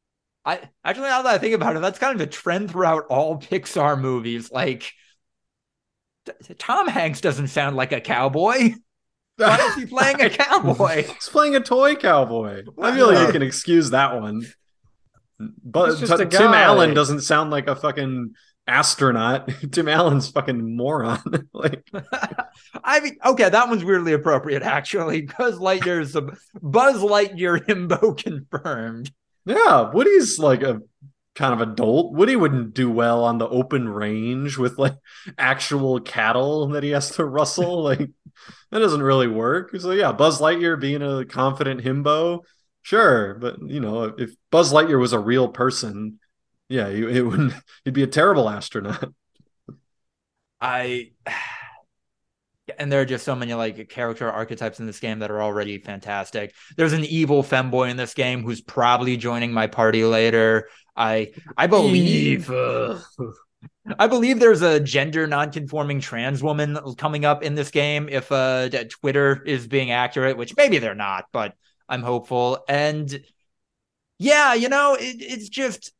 Actually, now that I think about it, that's kind of a trend throughout all Pixar movies. Like, Tom Hanks doesn't sound like a cowboy. Why is he playing a cowboy? He's playing a toy cowboy. I feel like you can excuse that one. But He's just a Tim guy. Allen doesn't sound like a fucking astronaut. Tim Allen's fucking moron. Like, I mean, okay, that one's weirdly appropriate, actually. Buzz Lightyear's a Buzz Lightyear himbo confirmed. yeah, Woody's like a kind of adult. Woody wouldn't do well on the open range with like actual cattle that he has to rustle. Like, that doesn't really work. So yeah, Buzz Lightyear being a confident himbo, sure, but you know, if Buzz Lightyear was a real person, yeah, it wouldn't. He'd be a terrible astronaut. And there are just so many like character archetypes in this game that are already fantastic. There's an evil femboy in this game who's probably joining my party later. I believe I believe there's a gender non-conforming trans woman coming up in this game if Twitter is being accurate, which maybe they're not, but I'm hopeful. And yeah, you know, it's just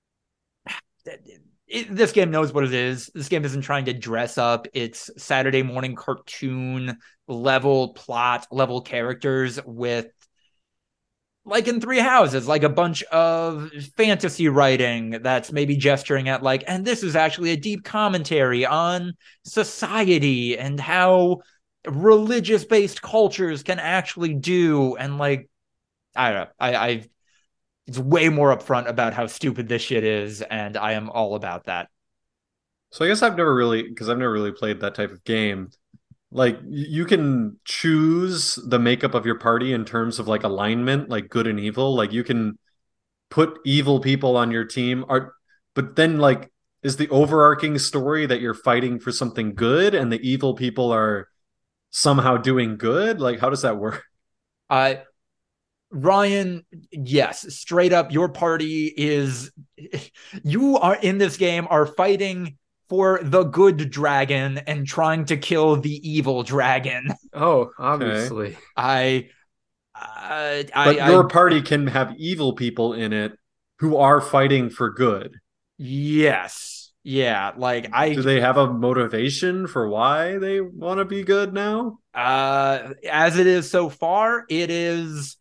this game knows what it is. This game isn't trying to dress up its Saturday morning cartoon level plot, level characters with, like in Three Houses, like a bunch of fantasy writing that's maybe gesturing at like, and this is actually a deep commentary on society and how religious-based cultures can actually do. And like, I don't know, it's way more upfront about how stupid this shit is, and I am all about that. So I guess I've never really played that type of game. Like, you can choose the makeup of your party in terms of like alignment, like good and evil. Like, you can put evil people on your team, but then like, is the overarching story that you're fighting for something good and the evil people are somehow doing good? Like, how does that work? Ryan, yes, straight up, your party is, you are in this game are fighting for the good dragon and trying to kill the evil dragon. Oh, obviously. But your party can have evil people in it who are fighting for good. Yes. Yeah, like do they have a motivation for why they want to be good now? As it is so far, it is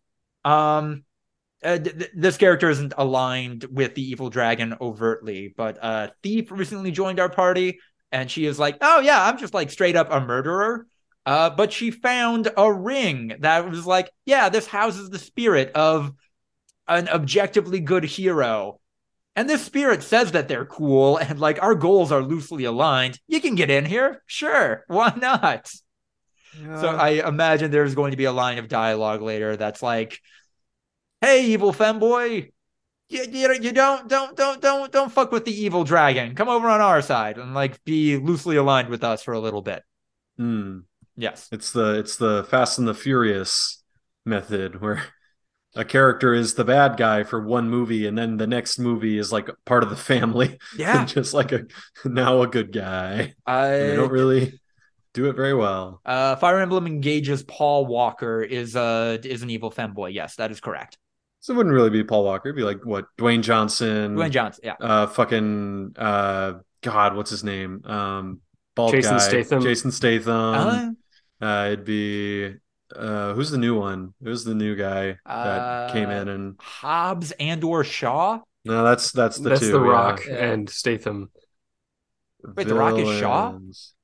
this character isn't aligned with the evil dragon overtly, but Thief recently joined our party, and she is like, oh yeah, I'm just like straight up a murderer. But she found a ring that was like, yeah, this houses the spirit of an objectively good hero. And this spirit says that they're cool, and like our goals are loosely aligned. You can get in here. Sure. Why not? Yeah. So I imagine there's going to be a line of dialogue later that's like, hey, evil femboy, you don't fuck with the evil dragon. Come over on our side and like be loosely aligned with us for a little bit. Yes. It's the Fast and the Furious method where a character is the bad guy for one movie and then the next movie is like part of the family. Yeah. Just like a good guy. They don't really do it very well. Fire Emblem Engage's Paul Walker is an evil femboy. Yes, that is correct. So it wouldn't really be Paul Walker. It'd be like what, Dwayne Johnson. Dwayne Johnson, yeah. God, what's his name? Bald Jason guy. Statham. Jason Statham. It'd be who's the new one? Who's the new guy that came in and Hobbs and/or Shaw? No, that's the two. That's The Rock and Statham. Wait, The Rock is Shaw?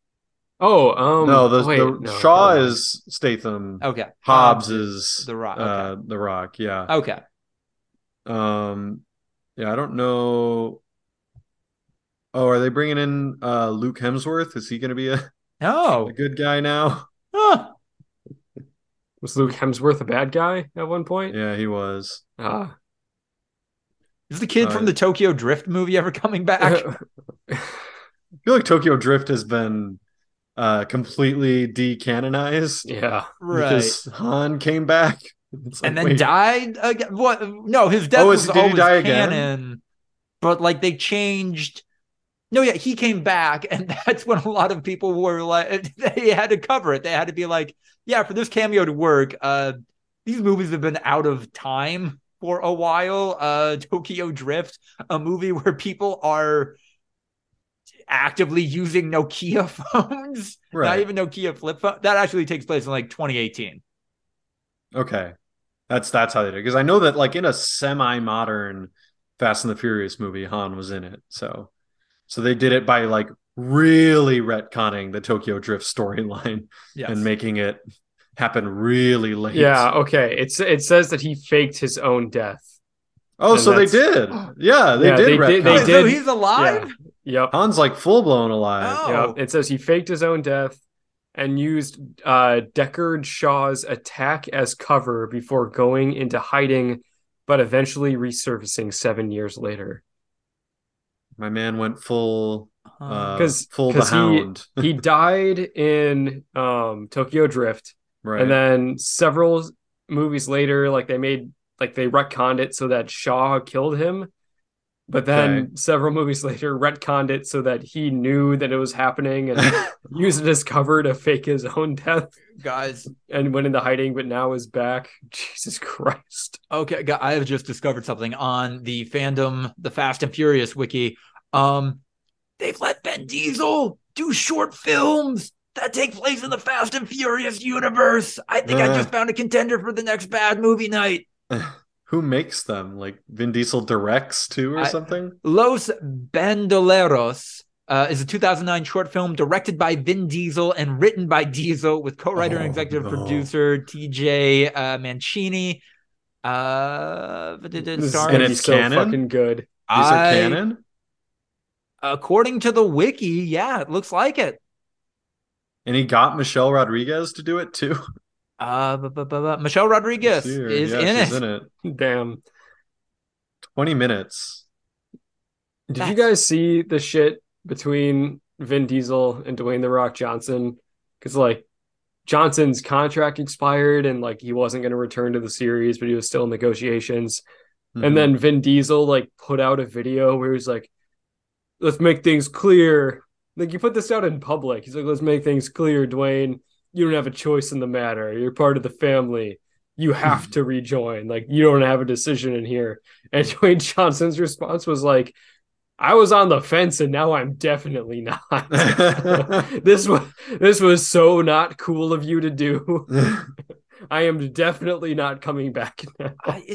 Oh, no, Shaw is Statham. Okay. Hobbs is The Rock. Okay. The Rock, yeah. Okay. Yeah, I don't know. Oh, are they bringing in Luke Hemsworth? Is he going to be a good guy now? Huh. Was Luke Hemsworth a bad guy at one point? Yeah, he was. Is the kid from the Tokyo Drift movie ever coming back? I feel like Tokyo Drift has been completely decanonized. Yeah, right. Because Han came back and then died again. What? No, his death was always canon. Again? But like they changed. No, yeah, he came back, and that's when a lot of people were like, they had to cover it. They had to be like, yeah, for this cameo to work, these movies have been out of time. for a while. Tokyo Drift, a movie where people are actively using Nokia phones, not Right. even Nokia flip phone. That actually takes place in like 2018. Okay. That's how they do it. Because I know that like in a semi-modern Fast and the Furious movie, Han was in it. So they did it by like really retconning the Tokyo Drift storyline and Yes. making it happen really late. Yeah, okay. It says that he faked his own death. Oh, And so they that's- did. Yeah, they Yeah, did they did- retcon. they Wait, did. so he's alive? Yeah. Yep. Han's like full blown alive. Oh. Yep. It says he faked his own death and used Deckard Shaw's attack as cover before going into hiding, but eventually resurfacing 7 years later. My man went full Because full the hound. he died in Tokyo Drift, Right. and then several movies later, like they retconned it so that Shaw killed him. But then Okay. several movies later, retconned it so that he knew that it was happening and used it as cover to fake his own death Guys, and went into hiding, but now is back. Jesus Christ. okay, I have just discovered something on the fandom, the Fast and Furious wiki. They've let Vin Diesel do short films that take place in the Fast and Furious universe. I think I just found a contender for the next bad movie night. Who makes them? Like Vin Diesel directs too or something? Los Bandoleros is a 2009 short film directed by Vin Diesel and written by Diesel with co-writer and executive producer TJ Mancini. This is And gonna be it's so canon? fucking good. These are canon? According to the wiki, yeah, it looks like it. And he got Michelle Rodriguez to do it too. Michelle Rodriguez See her. is Yeah, in she's it. in it. Damn. 20 minutes. Did you guys see the shit between Vin Diesel and Dwayne The Rock Johnson? Because like Johnson's contract expired and like he wasn't going to return to the series, but he was still in negotiations. Mhm. And then Vin Diesel like put out a video where he's like, let's make things clear. Like you put this out in public. He's like, let's make things clear, Dwayne. You don't have a choice in the matter. You're part of the family. You have to rejoin. Like you don't have a decision in here. And Dwayne Johnson's response was like, I was on the fence and now I'm definitely not. This was so not cool of you to do. I am definitely not coming back now.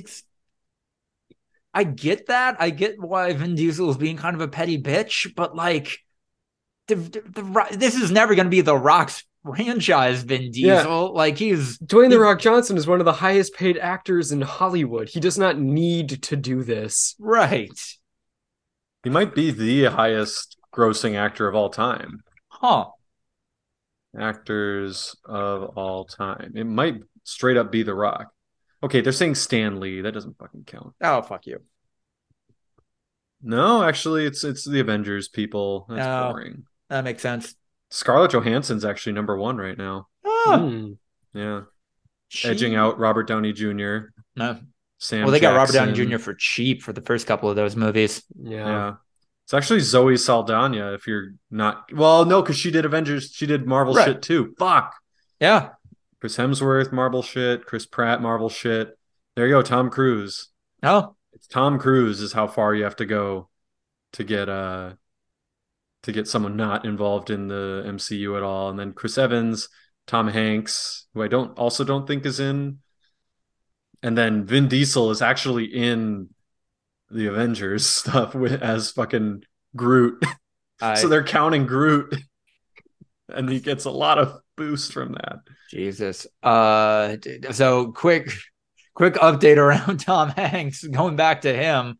I get that. I get why Vin Diesel is being kind of a petty bitch, but like, this is never going to be The Rock's franchise. Vin Diesel, like Dwayne The Rock Johnson is one of the highest paid actors in Hollywood. He does not need to do this. Right. He might be the highest grossing actor of all time. Huh. Actors of all time. It might straight up be The Rock. Okay, they're saying Stan Lee. That doesn't fucking count. Oh, fuck you. No, actually, it's the Avengers people. That's boring. That makes sense. Scarlett Johansson's actually number one right now. Yeah. Edging out Robert Downey Jr. No. Sam well, they got Robert Downey Jackson. Jr. for cheap for the first couple of those movies. Yeah. It's actually Zoe Saldana if you're not... Well, no, because she did Avengers. She did Marvel shit too. Fuck. Yeah. Chris Hemsworth, Marvel shit. Chris Pratt, Marvel shit. There you go, Tom Cruise. Oh. It's Tom Cruise is how far you have to go to get someone not involved in the MCU at all. And then Chris Evans, Tom Hanks, who I don't think is in. And then Vin Diesel is actually in the Avengers stuff as fucking Groot. So they're counting Groot. And he gets a lot of boost from that. Jesus. So quick update around Tom Hanks. Going back to him.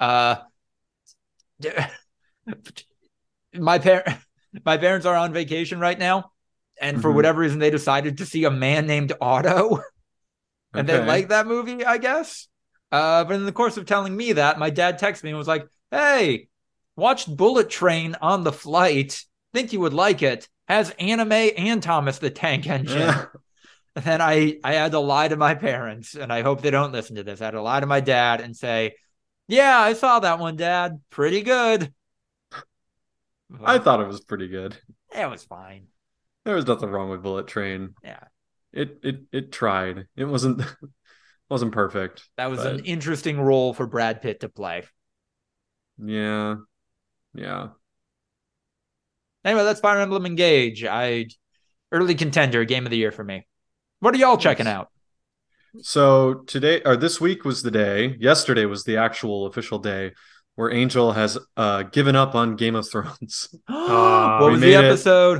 My parents are on vacation right now, and for whatever reason they decided to see A Man Named Otto. And they like that movie, I guess. But in the course of telling me that, my dad texted me and was like, hey, watched Bullet Train on the flight. Think you would like it. Has anime and Thomas the Tank Engine. And then I had to lie to my parents, and I hope they don't listen to this. I had to lie to my dad and say, yeah, I saw that one, Dad. Pretty good. I thought it was pretty good. It was fine. There was nothing wrong with Bullet Train. Yeah. It tried. It wasn't Wasn't perfect. That was an but interesting role for Brad Pitt to play. yeah. Anyway, that's Fire Emblem Engage. Early contender, game of the year for me. What are y'all checking out? So today or this week was the day. Yesterday was the actual official day where Angel has given up on Game of Thrones. What we was the made it- episode?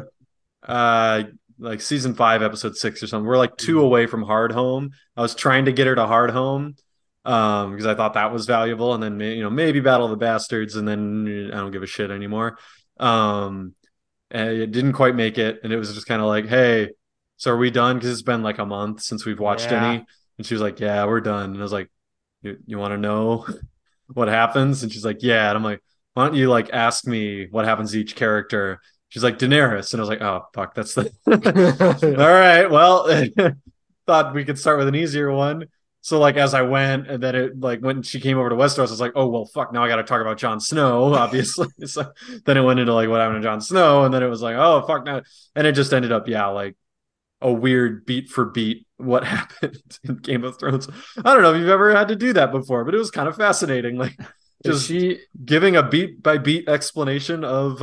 Like season 5, episode 6 or something. We're like 2 away from Hard Home. I was trying to get her to Hard Home because I thought that was valuable, and then maybe Battle of the Bastards, and then I don't give a shit anymore. And it didn't quite make it, and it was just kind of like, hey, so are we done? Because it's been like a month since we've watched any. And she was like, yeah, we're done. And I was like, you want to know what happens? And she's like, yeah. And I'm like, why don't you like ask me what happens to each character? She's like, Daenerys. And I was like, oh, fuck, that's the. All right. Well, thought we could start with an easier one. So like as I went, and then it like when she came over to Westeros, I was like, oh well, fuck. Now I got to talk about Jon Snow, obviously. So then it went into like what happened to Jon Snow, and then it was like, oh fuck, now, and it just ended up, yeah, like a weird beat for beat what happened in Game of Thrones. I don't know if you've ever had to do that before, but it was kind of fascinating. Like just giving a beat by beat explanation of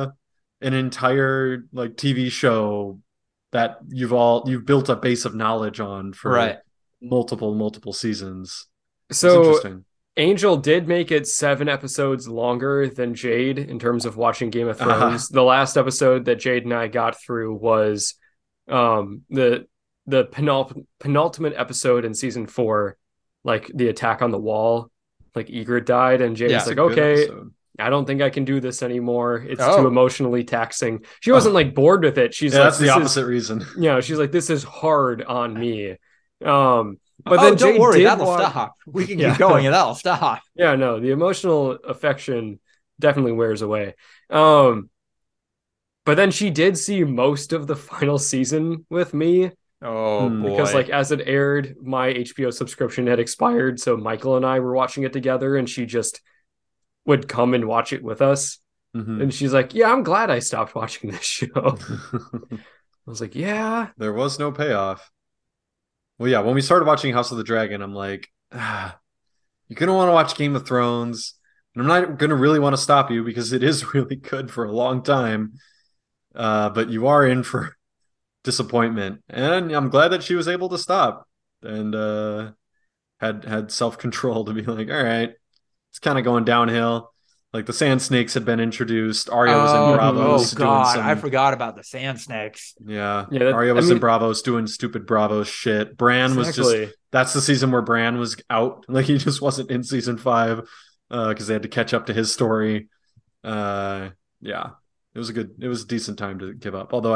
an entire like TV show that you've built a base of knowledge on for multiple seasons. So interesting. Angel did make it 7 episodes longer than Jade in terms of watching Game of Thrones. The last episode that Jade and I got through was the penultimate episode in season 4, like the attack on the wall, like Ygritte died, and Jade's like, okay, I don't think I can do this anymore. It's too emotionally taxing. She wasn't like bored with it. She's like, that's the opposite reason. She's like, this is hard on me. But then don't worry, that'll stop. We can keep going and that'll stop. Yeah, no, the emotional affection definitely wears away. But then she did see most of the final season with me. Oh boy. Because like as it aired, my HBO subscription had expired, so Michael and I were watching it together, and she just would come and watch it with us. And she's like, yeah, I'm glad I stopped watching this show. I was like, yeah. There was no payoff. Well, yeah, when we started watching House of the Dragon, I'm like, you're going to want to watch Game of Thrones, and I'm not going to really want to stop you because it is really good for a long time. But you are in for disappointment. And I'm glad that she was able to stop and had self-control to be like, all right, it's kind of going downhill. Like the Sand Snakes had been introduced. Arya was in Bravos. Oh God, I forgot about the Sand Snakes. Yeah, Arya was in Bravos doing stupid Bravos shit. Bran was just, that's the season where Bran was out. Like he just wasn't in season 5 because they had to catch up to his story. Yeah, it was a decent time to give up. Although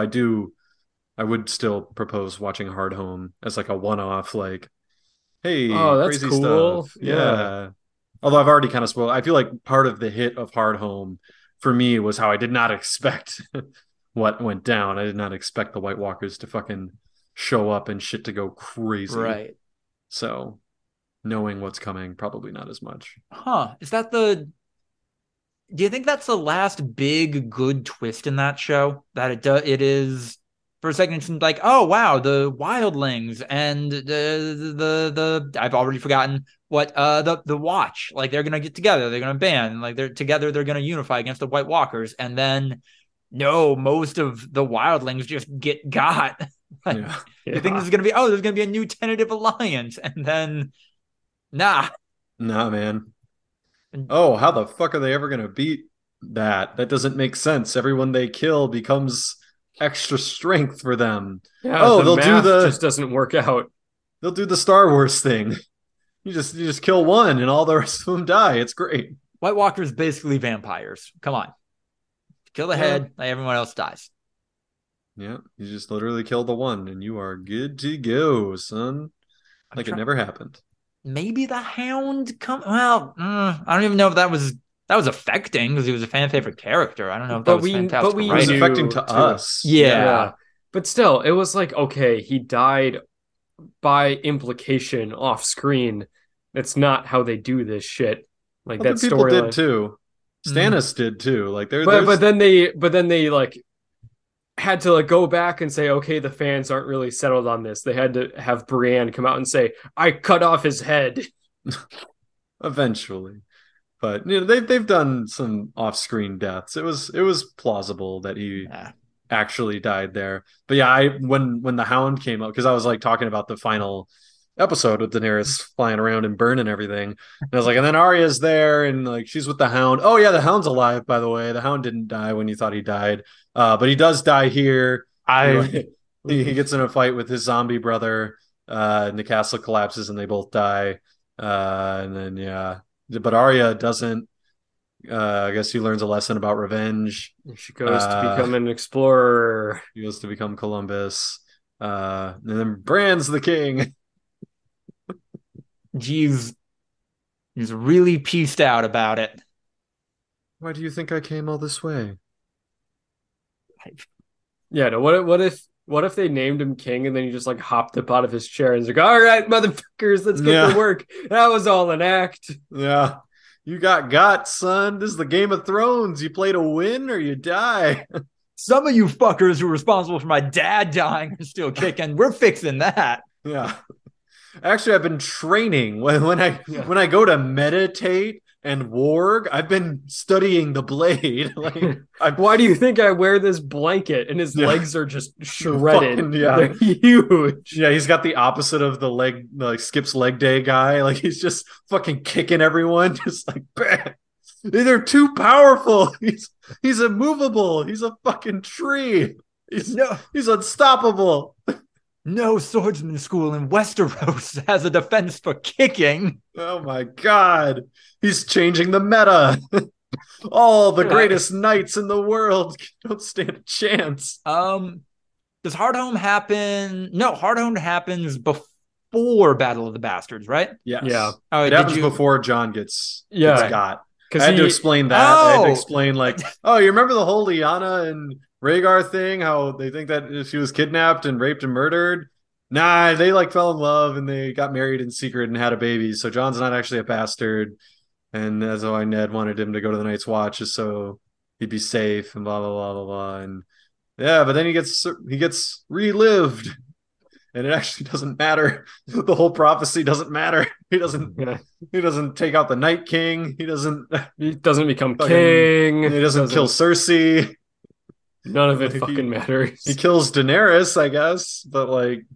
I would still propose watching Hard Home as like a one-off, like, hey, that's crazy cool. stuff. Yeah. Although I've already kind of spoiled. I feel like part of the hit of Hard Home for me was how I did not expect what went down. I did not expect the White Walkers to fucking show up and shit to go crazy. Right. So knowing what's coming, probably not as much. Is that do you think that's the last big good twist in that show? That it is. For a second, it seemed like, oh wow, the wildlings and the I've already forgotten what the Watch, like they're gonna get together, they're gonna band, like they're gonna unify against the White Walkers, and then no, most of the wildlings just get got. Like, you think this is gonna be there's gonna be a new tentative alliance, and then nah, man. Oh, how the fuck are they ever gonna beat that? That doesn't make sense. Everyone they kill becomes extra strength for them. Yeah, they'll do just doesn't work out. They'll do the Star Wars thing. You just kill one and all the rest of them die. It's great. White Walkers basically vampires. Come on, kill the head, like everyone else dies. Yeah, you just literally kill the one and you are good to go, son. Like it never happened. Maybe the Hound I don't even know if that was affecting because he was a fan favorite character. I don't know if that was fantastic. But it was affecting to us. Yeah. But still, it was like, okay, he died by implication off screen. That's not how they do this shit. Like that people did too. Stannis did too. Like but then they like had to like go back and say, okay, the fans aren't really settled on this. They had to have Brienne come out and say, I cut off his head. Eventually. But they've done some off-screen deaths. It was plausible that he actually died there. But yeah, when the Hound came up, because I was like talking about the final episode with Daenerys flying around and burning everything, and I was like, and then Arya's there, and like she's with the Hound. Oh yeah, the Hound's alive, by the way. The Hound didn't die when you thought he died, but he does die here. He gets in a fight with his zombie brother, and the castle collapses, and they both die. And then yeah. But Arya doesn't. I guess she learns a lesson about revenge. She goes to become an explorer. She goes to become Columbus. And then Bran's the king. He's really pieced out about it. Why do you think I came all this way? Yeah, no, what if they named him king and then he just like hopped up out of his chair and was like, all right, motherfuckers, let's get to work. That was all an act. Yeah. You got, son. This is the Game of Thrones. You play to win or you die. Some of you fuckers who are responsible for my dad dying are still kicking. We're fixing that. Yeah. Actually, I've been training when I go to meditate and warg. I've been studying the blade. Like, why do you think I wear this blanket? And his legs are just shredded. Fucking, yeah, they're huge. Yeah, he's got the opposite of the leg, like Skip's leg day guy. Like he's just fucking kicking everyone, just like bam. They're too powerful. He's immovable. He's a fucking tree. He's unstoppable. No swordsman school in Westeros has a defense for kicking. Oh my god. He's changing the meta. All the greatest knights in the world don't stand a chance. Does Hardhome happen? No, Hardhome happens before Battle of the Bastards, right? Yes. Yeah. Oh, it happens before Jon gets got. I had to explain that. I had to explain like, oh, you remember the whole Lyanna and Rhaegar thing? How they think that she was kidnapped and raped and murdered? Nah, they like fell in love and they got married in secret and had a baby. So Jon's not actually a bastard. And that's why Ned wanted him to go to the Night's Watch just so he'd be safe and blah blah blah blah blah. And yeah, but then he gets relived, and it actually doesn't matter. The whole prophecy doesn't matter. He doesn't take out the Night King. He doesn't become king. He doesn't kill Cersei. None of it fucking matters. He kills Daenerys, I guess, but like.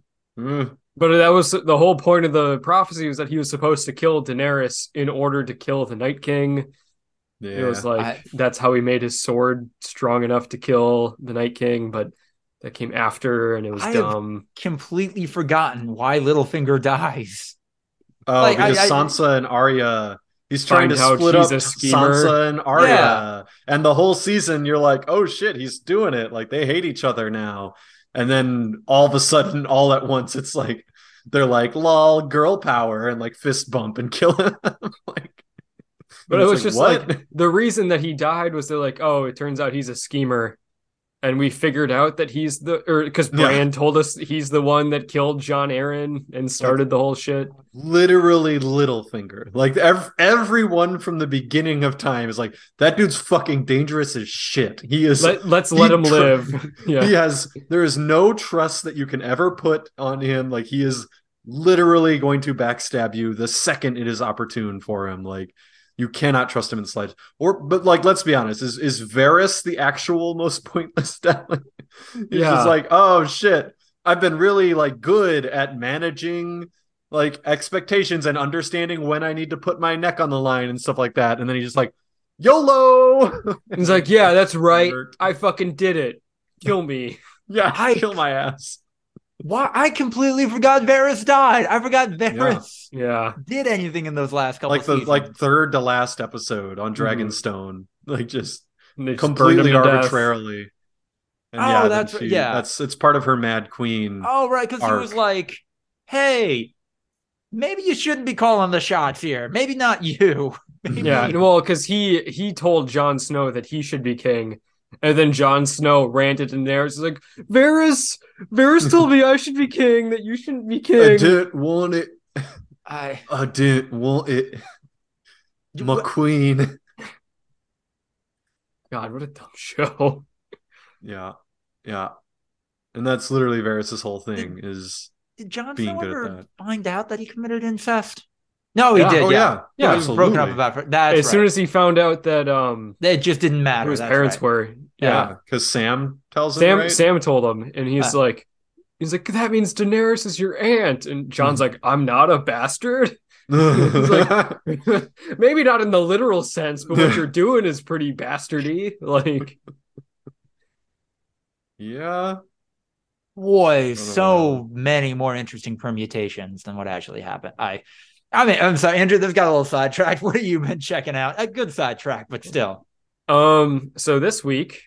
But that was the whole point of the prophecy, was that he was supposed to kill Daenerys in order to kill the Night King. Yeah. It was like that's how he made his sword strong enough to kill the Night King, but that came after, and it was dumb. Have completely forgotten why Littlefinger dies. Oh, like, because Sansa and Arya, he's trying to split up Sansa and Arya. Yeah. And the whole season, you're like, oh shit, he's doing it. Like they hate each other now. And then all of a sudden, all at once, it's like they're like, "Lol, girl power," and like fist bump and kill him. Like, but it was just what? Like the reason that he died was they're like, "Oh, it turns out he's a schemer," and we figured out that he's because Bran told us he's the one that killed Jon Arryn and started the whole shit. Literally, Littlefinger. Like everyone from the beginning of time is like, that dude's fucking dangerous as shit. He is. Let's let him live. Yeah. There is no trust that you can ever put on him. Like he is literally going to backstab you the second it is opportune for him. Like you cannot trust him in the slightest. But like, let's be honest, is Varys the actual most pointless death? He's just like, oh shit, I've been really like good at managing like expectations and understanding when I need to put my neck on the line and stuff like that. And then he's just like, YOLO. He's like, yeah, that's right. I fucking did it. Kill me. Yeah, kill my ass. Why? I completely forgot Varys died. I forgot Varys did anything in those last couple seasons. Like third to last episode on Dragonstone. Like just completely arbitrarily. And it's part of her Mad Queen. Oh, right, because he was like, hey, maybe you shouldn't be calling the shots here. Maybe not you. Well, because he told Jon Snow that he should be king. And then Jon Snow ranted in there. It's like, Varys told me I should be king, that you shouldn't be king. I didn't want it. I didn't want it. My queen. God, what a dumb show. Yeah. Yeah. And that's literally Varys' whole thing is Did Jon being Snow good at ever that. find out that he committed incest? No, he Yeah. did. Oh Yeah, yeah. Yeah. he was broken up Absolutely. about. That's As right. soon as he found out that It just didn't who matter. his That's parents right. were, Yeah. Yeah, because Sam tells him, Sam right? Sam told him, and Uh, he's like, that means Daenerys is your aunt, and John's like, I'm not a bastard. He's like, maybe not in the literal sense, but what you're doing is pretty bastardy. Like, Yeah. boy, Another wild. so many more interesting permutations than what actually happened. I mean, I'm sorry, Andrew. This got a little sidetracked. What have you been checking out? A good sidetrack, but still. so this week,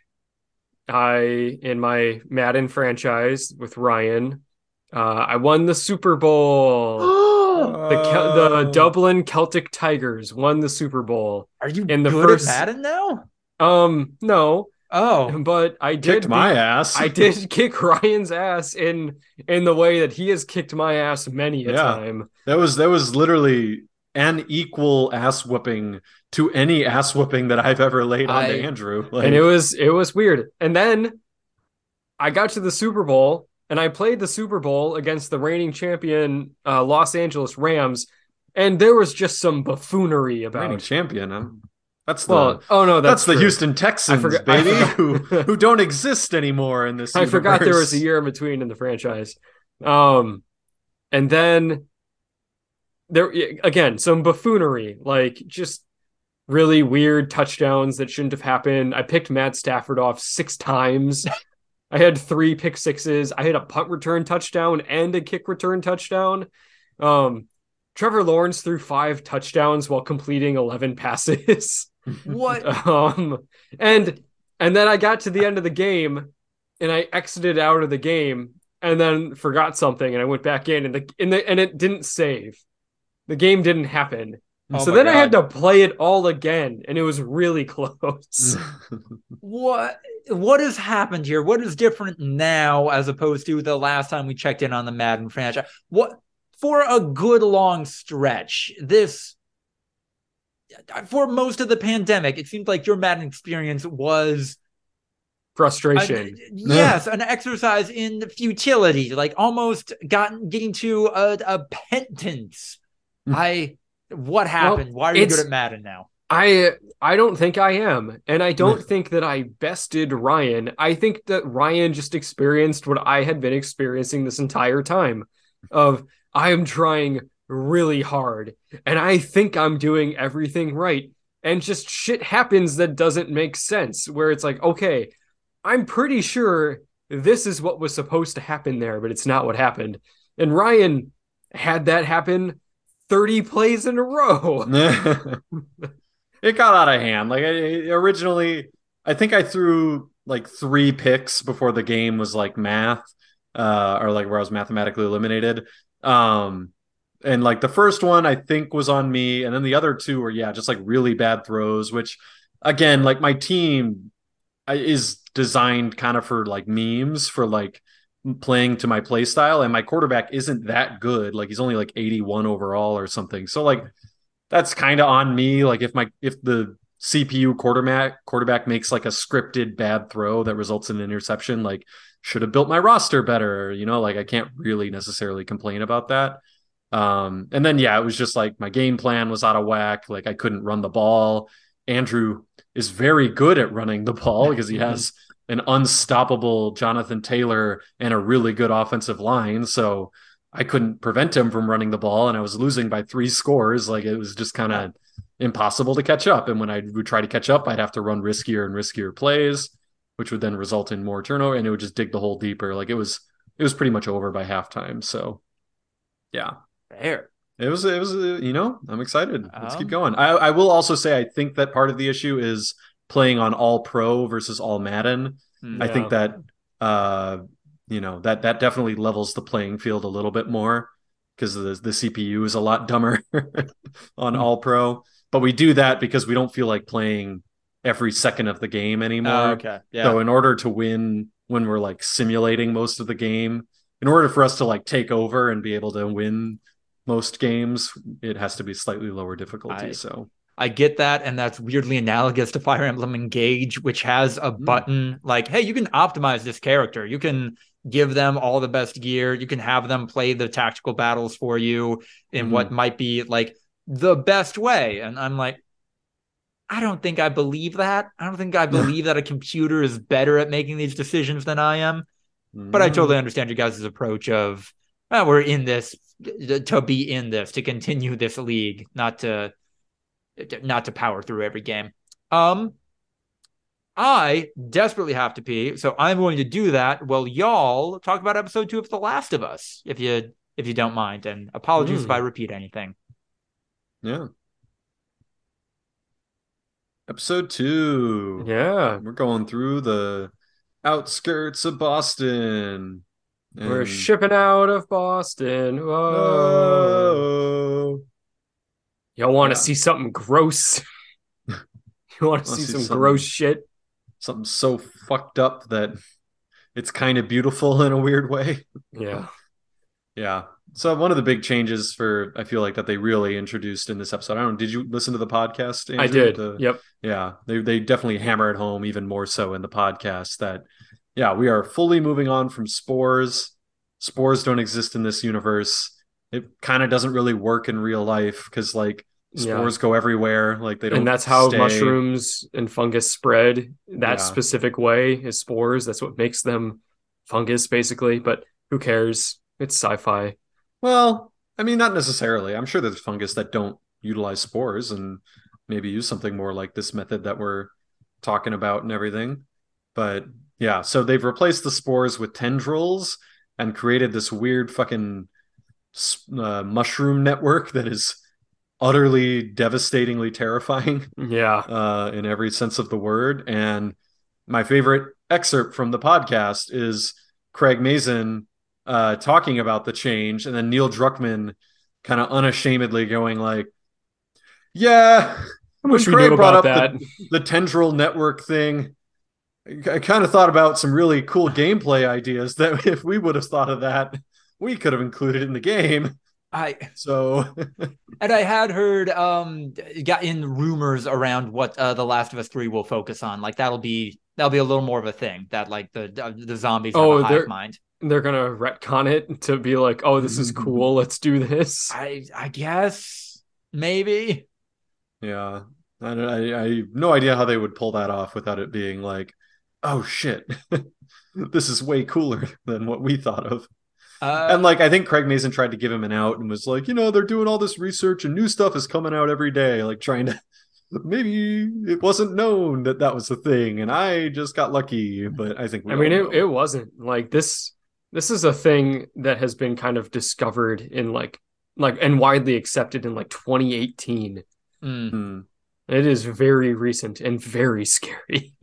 in my Madden franchise with Ryan, I won the Super Bowl. The Oh. Dublin Celtic Tigers won the Super Bowl Are you in the good at first. Madden now? No, Oh, but Kicked my ass. I did kick Ryan's ass in the way that he has kicked my ass many a Yeah. time. That was literally an equal ass whooping to any ass whooping that I've ever laid onto Andrew. And it was weird. And then I got to the Super Bowl and I played the Super Bowl against the reigning champion Los Angeles Rams, and there was just some buffoonery reigning about. champion. That's Well, the oh no, that's the true. Houston Texans, baby, who don't exist anymore in this I universe. forgot there was a year in between in the franchise. And then there again some buffoonery, like just really weird touchdowns that shouldn't have happened. I picked Matt Stafford off 6 times. I had 3 pick sixes. I had a punt return touchdown and a kick return touchdown. Trevor Lawrence threw 5 touchdowns while completing 11 passes. what? And then I got to the end of the game and I exited out of the game and then forgot something and I went back in and it didn't save. The game didn't happen. Oh So my then I had God. to play it all again and it was really close. What has happened here? What is different now as opposed to the last time we checked in on the Madden franchise? What for a good long stretch, this for most of the pandemic, it seemed like your Madden experience was Frustration. yes, an exercise in futility, like almost getting to a penitence. What happened? Why are you good at Madden now? I don't think I am. And I don't think that I bested Ryan. I think that Ryan just experienced what I had been experiencing this entire time of I am trying really hard and I think I'm doing everything right. And just shit happens that doesn't make sense where it's like, okay, I'm pretty sure this is what was supposed to happen there, but it's not what happened. And Ryan had that happen 30 plays in a row. It got out of hand. Like originally, I think I threw like 3 picks before the game was like math, or like where I was mathematically eliminated. And like the first one I think was on me, and then the other 2 were just like really bad throws. Which, again, like my team is designed kind of for like memes for like playing to my play style, and my quarterback isn't that good. Like he's only like 81 overall or something. So like that's kind of on me. Like if the CPU quarterback makes like a scripted bad throw that results in an interception, like should have built my roster better, like I can't really necessarily complain about that. And then it was just like my game plan was out of whack. Like I couldn't run the ball. Andrew is very good at running the ball because he has an unstoppable Jonathan Taylor and a really good offensive line. So I couldn't prevent him from running the ball, and I was losing by 3 scores. Like it was just kind of impossible to catch up. And when I would try to catch up, I'd have to run riskier and riskier plays, which would then result in more turnover, and it would just dig the hole deeper. Like it was pretty much over by halftime. So yeah, fair. It was I'm excited. Let's keep going. I will also say I think that part of the issue is playing on all pro versus all Madden. I think that that definitely levels the playing field a little bit more because the CPU is a lot dumber on all pro. But we do that because we don't feel like playing every second of the game anymore. Okay. Yeah. So in order to win when we're like simulating most of the game, in order for us to like take over and be able to win most games, it has to be slightly lower difficulty. So I get that, and that's weirdly analogous to Fire Emblem Engage, which has a button like, hey, you can optimize this character. You can give them all the best gear. You can have them play the tactical battles for you in what might be like the best way. And I'm like, I don't think I believe that. I don't think I believe that a computer is better at making these decisions than I am. But I totally understand you guys' approach of, we're in this to be in this, to continue this league, not to power through every game. I desperately have to pee, so I'm going to do that while y'all talk about episode 2 of The Last of Us, if you don't mind. And apologies if I repeat anything. Yeah. Episode 2. Yeah. We're going through the outskirts of Boston. We're shipping out of Boston. Whoa. Y'all want to see something gross? You want to see some gross shit? Something so fucked up that it's kind of beautiful in a weird way. Yeah. Yeah. So one of the big changes I feel like that they really introduced in this episode. I don't know, did you listen to the podcast, Andrew? I did. Yep. Yeah. They definitely hammer it home even more so in the podcast that, yeah, we are fully moving on from spores. Spores don't exist in this universe. It kind of doesn't really work in real life because like spores go everywhere. Like they don't. And that's how mushrooms and fungus spread that specific way is spores. That's what makes them fungus basically. But who cares? It's sci-fi. Well, I mean, not necessarily. I'm sure there's fungus that don't utilize spores and maybe use something more like this method that we're talking about and everything. But yeah, so they've replaced the spores with tendrils and created this weird fucking mushroom network that is utterly devastatingly terrifying. Yeah. In every sense of the word. And my favorite excerpt from the podcast is Craig Mazin talking about the change, and then Neil Druckmann kind of unashamedly going like, yeah, I wish we knew about that. The tendril network thing, I kind of thought about some really cool gameplay ideas that if we would have thought of that, we could have included in the game. And I had heard got in rumors around what The Last of Us 3 will focus on. Like that'll be a little more of a thing, that like the zombies have a hive mind. They're gonna retcon it to be like, oh, this is cool, let's do this. I guess maybe. Yeah. I have no idea how they would pull that off without it being like, oh shit, this is way cooler than what we thought of. And like, I think Craig Mazin tried to give him an out and was like, they're doing all this research and new stuff is coming out every day. Like trying to, maybe it wasn't known that was a thing. And I just got lucky, but I think it wasn't like this. This is a thing that has been kind of discovered in like and widely accepted in like 2018. Mm-hmm. It is very recent and very scary.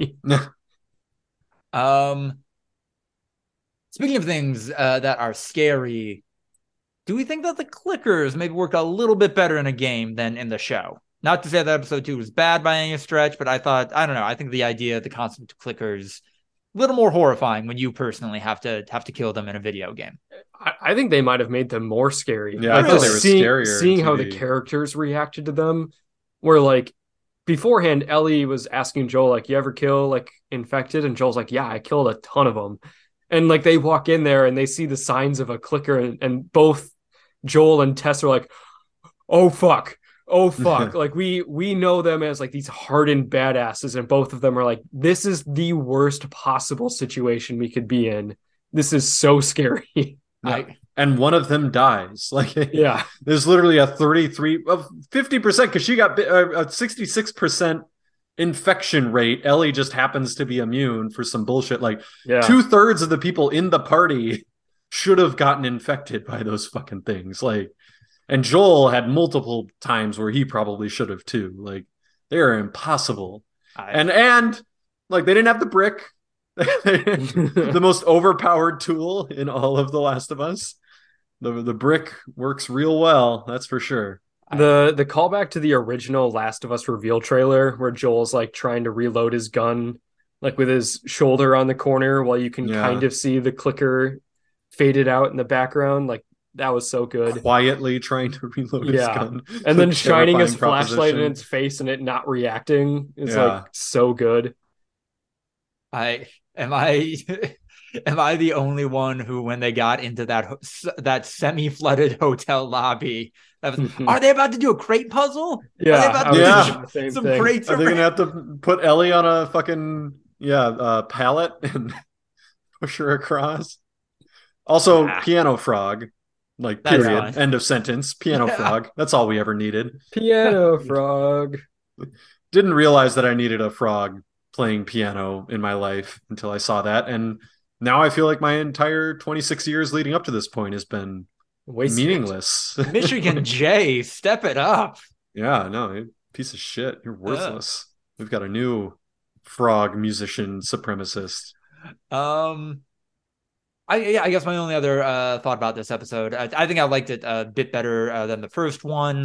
Speaking of things that are scary, do we think that the clickers maybe work a little bit better in a game than in the show? Not to say that episode 2 was bad by any stretch, but I don't know. I think the concept of clickers, a little more horrifying when you personally have to kill them in a video game. I think they might have made them more scary. Yeah, I thought they were scarier. Seeing how the characters reacted to them, where like beforehand, Ellie was asking Joel, like, you ever kill like infected? And Joel's like, yeah, I killed a ton of them. And like they walk in there and they see the signs of a clicker, and both Joel and Tess are like, oh fuck. Like we know them as like these hardened badasses, and both of them are like, this is the worst possible situation we could be in. This is so scary. And one of them dies. Like, yeah, there's literally a 50% because she got a 66% infection rate. Ellie just happens to be immune for some bullshit. Like 2/3 of the people in the party should have gotten infected by those fucking things. Like, and Joel had multiple times where he probably should have too. Like, they are impossible. And like they didn't have the brick. The most overpowered tool in all of The Last of Us. The brick works real well, that's for sure. The callback to the original Last of Us reveal trailer where Joel's like trying to reload his gun, like with his shoulder on the corner while you can kind of see the clicker faded out in the background. Like That was so good. quietly trying to reload his Yeah. gun. And then shining his Terrifying flashlight in proposition. its face and it not reacting is Yeah. like so good. I am I am I the only one who, when they got into that semi-flooded hotel lobby, are they about to do a crate puzzle? Yeah, Are they about I to was Yeah. thinking the same some thing. crates? Are they gonna have to put Ellie on a fucking pallet and push her across? Also, Nah. piano frog. Like, That's period. fine. End of sentence. Piano Yeah. frog. That's all we ever needed. Piano frog. Didn't realize that I needed a frog playing piano in my life until I saw that. And now I feel like my entire 26 years leading up to this point has been Wasted. meaningless. Michigan J, step it up. Yeah, no, piece of shit. You're worthless. We've got a new frog musician supremacist. I guess my only other thought about this episode, I think I liked it a bit better than the first one.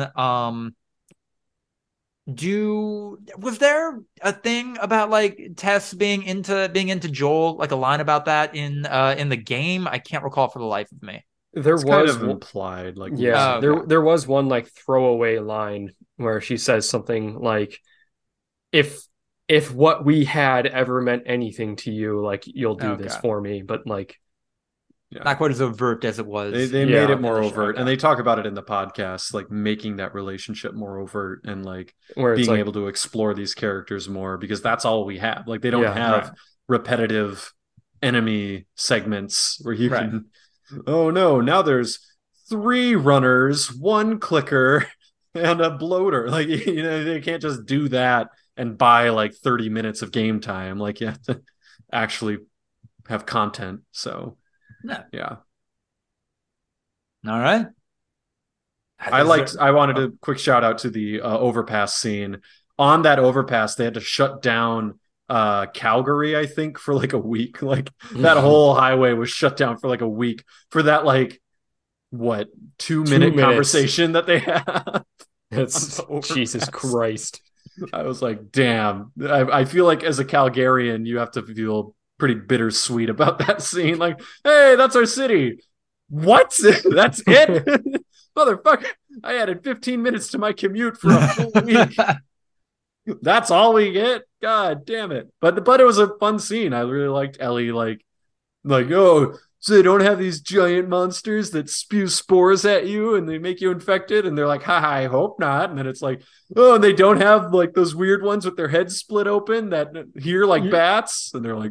Was there a thing about like Tess being into Joel, like a line about that in the game? I can't recall for the life of me. There It's was kind of implied, like, yeah, Oh, okay. there was one like throwaway line where she says something like, if what we had ever meant anything to you, like you'll do this Okay. for me. But like yeah. Not quite as overt as it was. They Yeah. made it more in the show, overt, yeah. and they talk about it in the podcast, like making that relationship more overt and like where it's being like able to explore these characters more, because that's all we have. Like, they don't Yeah, have right. repetitive enemy segments where you Right. can, oh no, now there's 3 runners, 1 clicker, and a bloater. Like, you know, they can't just do that and buy like 30 minutes of game time. Like, you have to actually have content. So No. yeah. All right. I wanted a quick shout out to the overpass scene. On that overpass, they had to shut down Calgary, I think, for like a week. Like, that whole highway was shut down for like a week for that, like, what, 2-minute minutes. conversation that they had. It's on the Jesus overpass. Christ. I was like, damn. I feel like as a Calgarian, you have to feel pretty bittersweet about that scene. Like, hey, that's our city. What? That's it? Motherfucker, I added 15 minutes to my commute for a full week. That's all we get? God damn it. But it was a fun scene. I really liked Ellie, like, oh, so they don't have these giant monsters that spew spores at you and they make you infected? And they're like, haha, I hope not. And then it's like, oh, and they don't have like those weird ones with their heads split open that hear like bats? And they're like,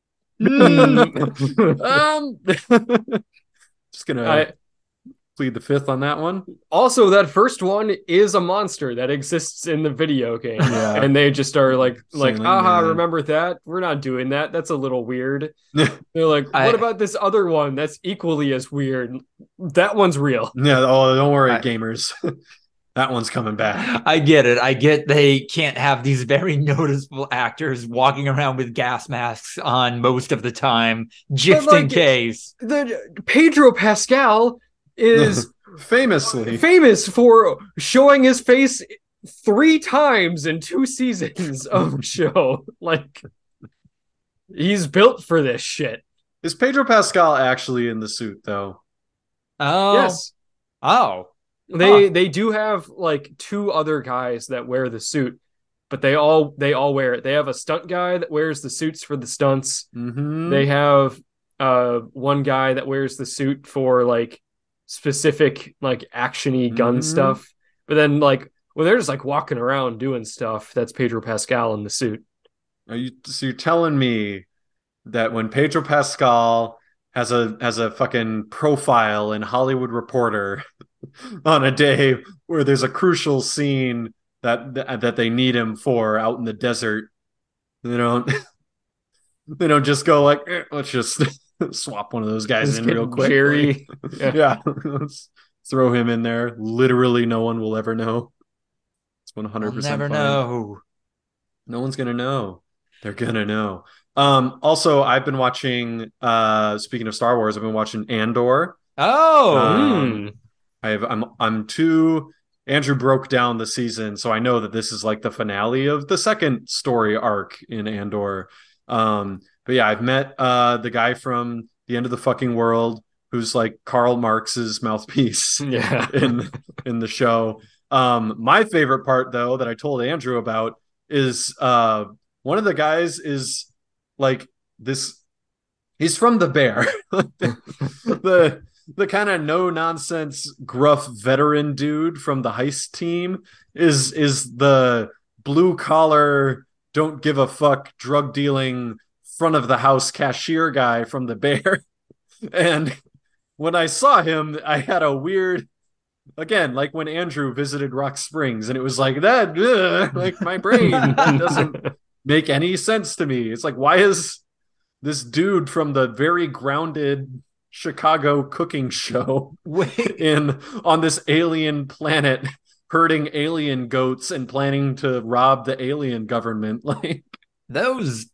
just gonna plead the fifth on that one. Also, that first one is a monster that exists in the video game. Yeah. And they just are like, Saying, aha, nah. remember that? We're not doing that. That's a little weird. They're like, I- what about this other one that's equally as weird? That one's real. Yeah, oh, don't worry, gamers. That one's coming back. I get it. I get they can't have these very noticeable actors walking around with gas masks on most of the time, just in case. The Pedro Pascal is Famously. famous for showing his face 3 times in 2 seasons of a show. Like, he's built for this shit. Is Pedro Pascal actually in the suit, though? Oh, Yes. Oh, They do have like 2 other guys that wear the suit, but they all wear it. They have a stunt guy that wears the suits for the stunts. Mm-hmm. They have one guy that wears the suit for like specific like actiony gun stuff. But then like when they're just like walking around doing stuff, that's Pedro Pascal in the suit. So you're telling me that when Pedro Pascal has a fucking profile in Hollywood Reporter on a day where there's a crucial scene that they need him for out in the desert, they don't just go like, let's just swap one of those guys Just in get real quick. Jerry. Yeah. Let's throw him in there. Literally no one will ever know. It's 100% we'll never fine. know. No one's gonna know. They're gonna know. Also, I've been watching, speaking of Star Wars, I've been watching Andor. Oh, I'm too. Andrew broke down the season, so I know that this is like the finale of the second story arc in Andor. But yeah, I've met the guy from The End of the Fucking World, who's like Karl Marx's mouthpiece Yeah. in the show. My favorite part, though, that I told Andrew about is one of the guys is like this. He's from the Bear, the kind of no nonsense gruff veteran dude from the heist team is the blue collar, don't give a fuck, drug dealing front of the house cashier guy from the Bear. And when I saw him, I had a weird, again, like when Andrew visited Rock Springs, and it was like that, like my brain that doesn't make any sense to me. It's like, why is this dude from the very grounded Chicago cooking show on this alien planet herding alien goats and planning to rob the alien government? Like those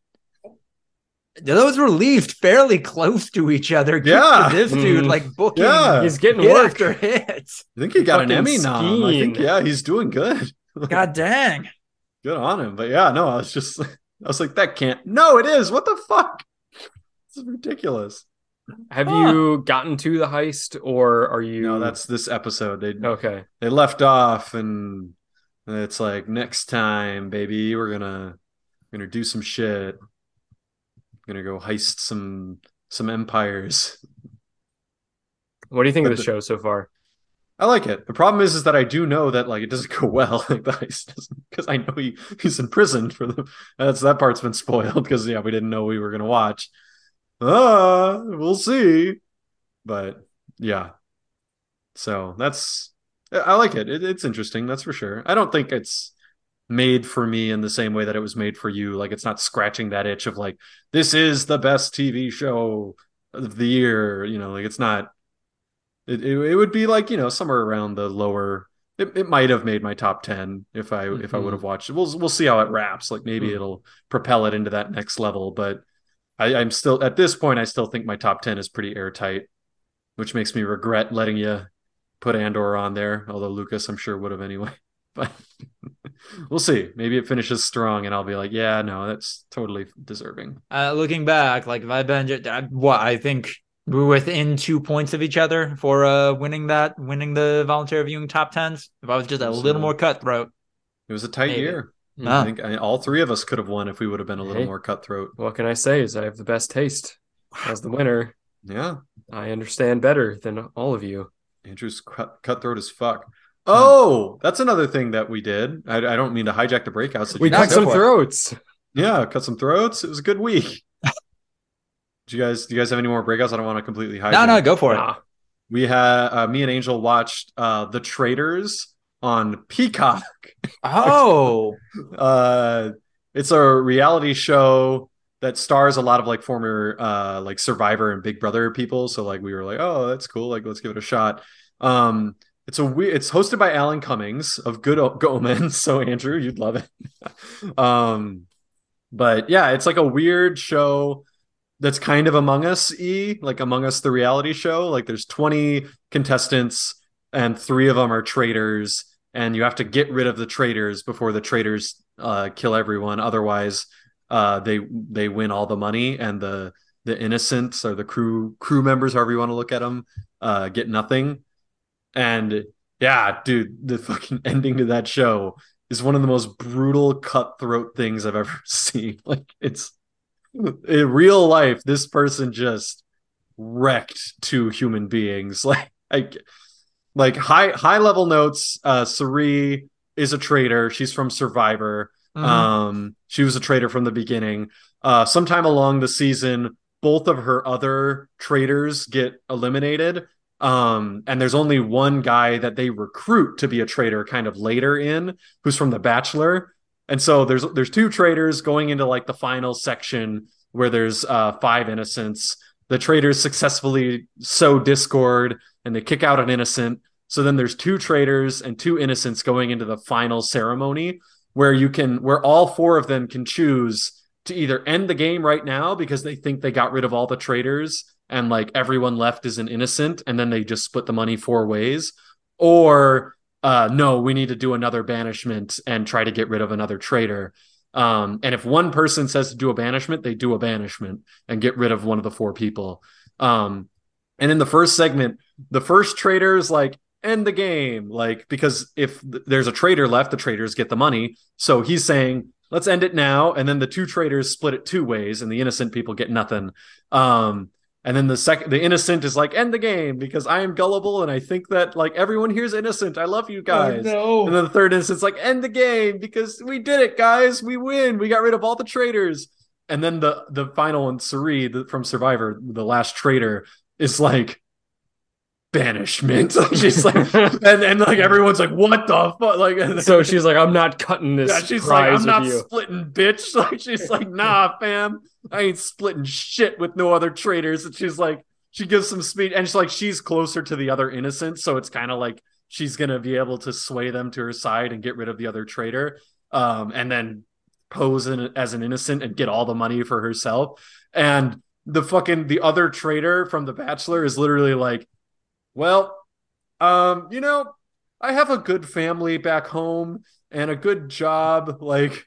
were leaved fairly close to each other. Yeah. This dude like booking. Yeah. He's getting hit work. after hit. I think he got an Fucking Emmy nom. I think, scheme. yeah, he's doing good. God dang. Good on him. But yeah, no, I was like, that can't. No, it is. What the fuck? This is ridiculous. Have you gotten to the heist, or are you? No, that's this episode. Okay. They left off, and it's like, next time, baby, we're gonna do some shit. Gonna go heist some empires. What do you think But of the show so far? I like it. The problem is that I do know that like it doesn't go well, like the heist doesn't, because I know he's in prison for the. That part's been spoiled because we didn't know we were gonna watch. We'll see. But yeah. So I like it. It's interesting, that's for sure. I don't think it's made for me in the same way that it was made for you. Like it's not scratching that itch of like, this is the best TV show of the year. Like it's not. It would be like, somewhere around the lower. It might have made my top 10 if I would have watched it. We'll see how it wraps. Like maybe it'll propel it into that next level, but I'm still at this point. I still think my top 10 is pretty airtight, which makes me regret letting you put Andor on there. Although Lucas, I'm sure would have anyway. But we'll see. Maybe it finishes strong, and I'll be like, yeah, no, that's totally deserving. Looking back, like if I've been, I think we're within 2 points of each other for winning the voluntary viewing top 10s. If I was just a little more cutthroat, it was a tight year. Ah. I think all three of us could have won if we would have been a little more cutthroat. What can I say is I have the best taste as the winner. Yeah. I understand better than all of you. Andrew's cutthroat as fuck. Oh, that's another thing that we did. I don't mean to hijack the breakouts. We cut some throats. Yeah, cut some throats. It was a good week. Do you guys have any more breakouts? I don't want to completely hijack. No, go for it. We had me and Angel watched The Traitors on Peacock. Oh. It's a reality show that stars a lot of like former like Survivor and Big Brother people. So like we were like, oh, that's cool. Like let's give it a shot. It's hosted by Alan Cummings of Good Omens. So Andrew, you'd love it. But yeah, it's like a weird show that's kind of Among Us-y, like Among Us, the reality show. Like there's 20 contestants and 3 of them are traitors, and you have to get rid of the traitors before the traitors kill everyone. Otherwise, they win all the money, and the innocents or the crew members, however you want to look at them, get nothing. And yeah, dude, the fucking ending to that show is one of the most brutal, cutthroat things I've ever seen. Like it's in real life, this person just wrecked 2 human beings. Like high level notes. Cirie is a traitor. She's from Survivor. Mm-hmm. She was a traitor from the beginning. Sometime along the season, both of her other traitors get eliminated. And there's only one guy that they recruit to be a traitor kind of later in, who's from The Bachelor. And so there's 2 traitors going into like the final section where there's 5 innocents. The traitors successfully sow discord and they kick out an innocent. So then there's 2 traitors and 2 innocents going into the final ceremony where all 4 of them can choose to either end the game right now because they think they got rid of all the traitors and like everyone left is an innocent, and then they just split the money 4 ways, or no, we need to do another banishment and try to get rid of another traitor. And if one person says to do a banishment, they do a banishment and get rid of one of the 4 people. And in the first segment, the first traitor is like, end the game. Like, because if there's a traitor left, the traitors get the money. So he's saying, let's end it now. And then the two traitors split it two ways, and the innocent people get nothing. And then the innocent is like, end the game because I am gullible and I think that like everyone here's innocent. I love you guys. Oh, no. And then the third innocent's like, end the game because we did it, guys. We win. We got rid of all the traitors. And then the final one, Suri from Survivor, the last traitor, is like, banishment. Like she's like, and like everyone's like, what the fuck? Like, so she's like, I'm not cutting this. Yeah, she's like, I'm not you. splitting, bitch. Like she's like, nah, fam, I ain't splitting shit with no other traitors. And she's like, she gives some speech, and she's like, she's closer to the other innocent, so it's kind of like she's gonna be able to sway them to her side and get rid of the other traitor, and then pose as an innocent and get all the money for herself. And the other traitor from The Bachelor is literally like, well, you know, I have a good family back home and a good job. Like,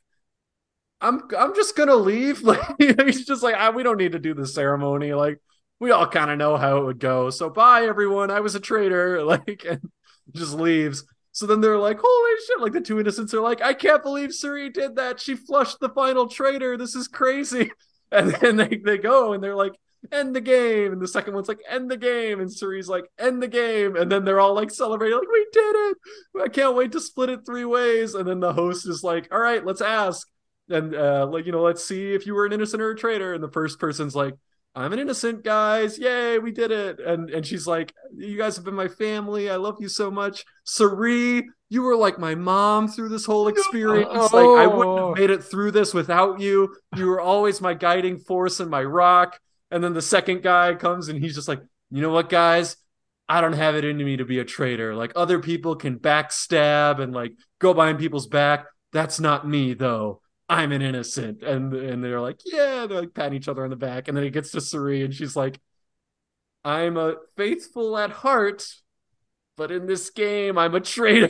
I'm just gonna leave. Like, he's just like, we don't need to do the ceremony. Like, we all kind of know how it would go. So bye, everyone. I was a traitor. Like, and just leaves. So then they're like, holy shit. Like, the two innocents are like, I can't believe Suri did that. She flushed the final traitor. This is crazy. And then they go and they're like, end the game. And the second one's like, end the game. And Suri's like, end the game. And then they're all like celebrating, like, we did it. I can't wait to split it three ways. And then the host is like, all right, let's ask. And like, you know, let's see if you were an innocent or a traitor. And the first person's like, I'm an innocent, guys. Yay, we did it. And she's like, you guys have been my family. I love you so much. Suri, you were like my mom through this whole experience. Like, I wouldn't have made it through this without you. You were always my guiding force and my rock. And then the second guy comes and he's just like, you know what, guys? I don't have it in me to be a traitor. Like, other people can backstab and like go behind people's back. That's not me, though. I'm an innocent. And they're like, yeah, they're like patting each other on the back. And then it gets to Suri and she's like, I'm a faithful at heart, but in this game, I'm a traitor.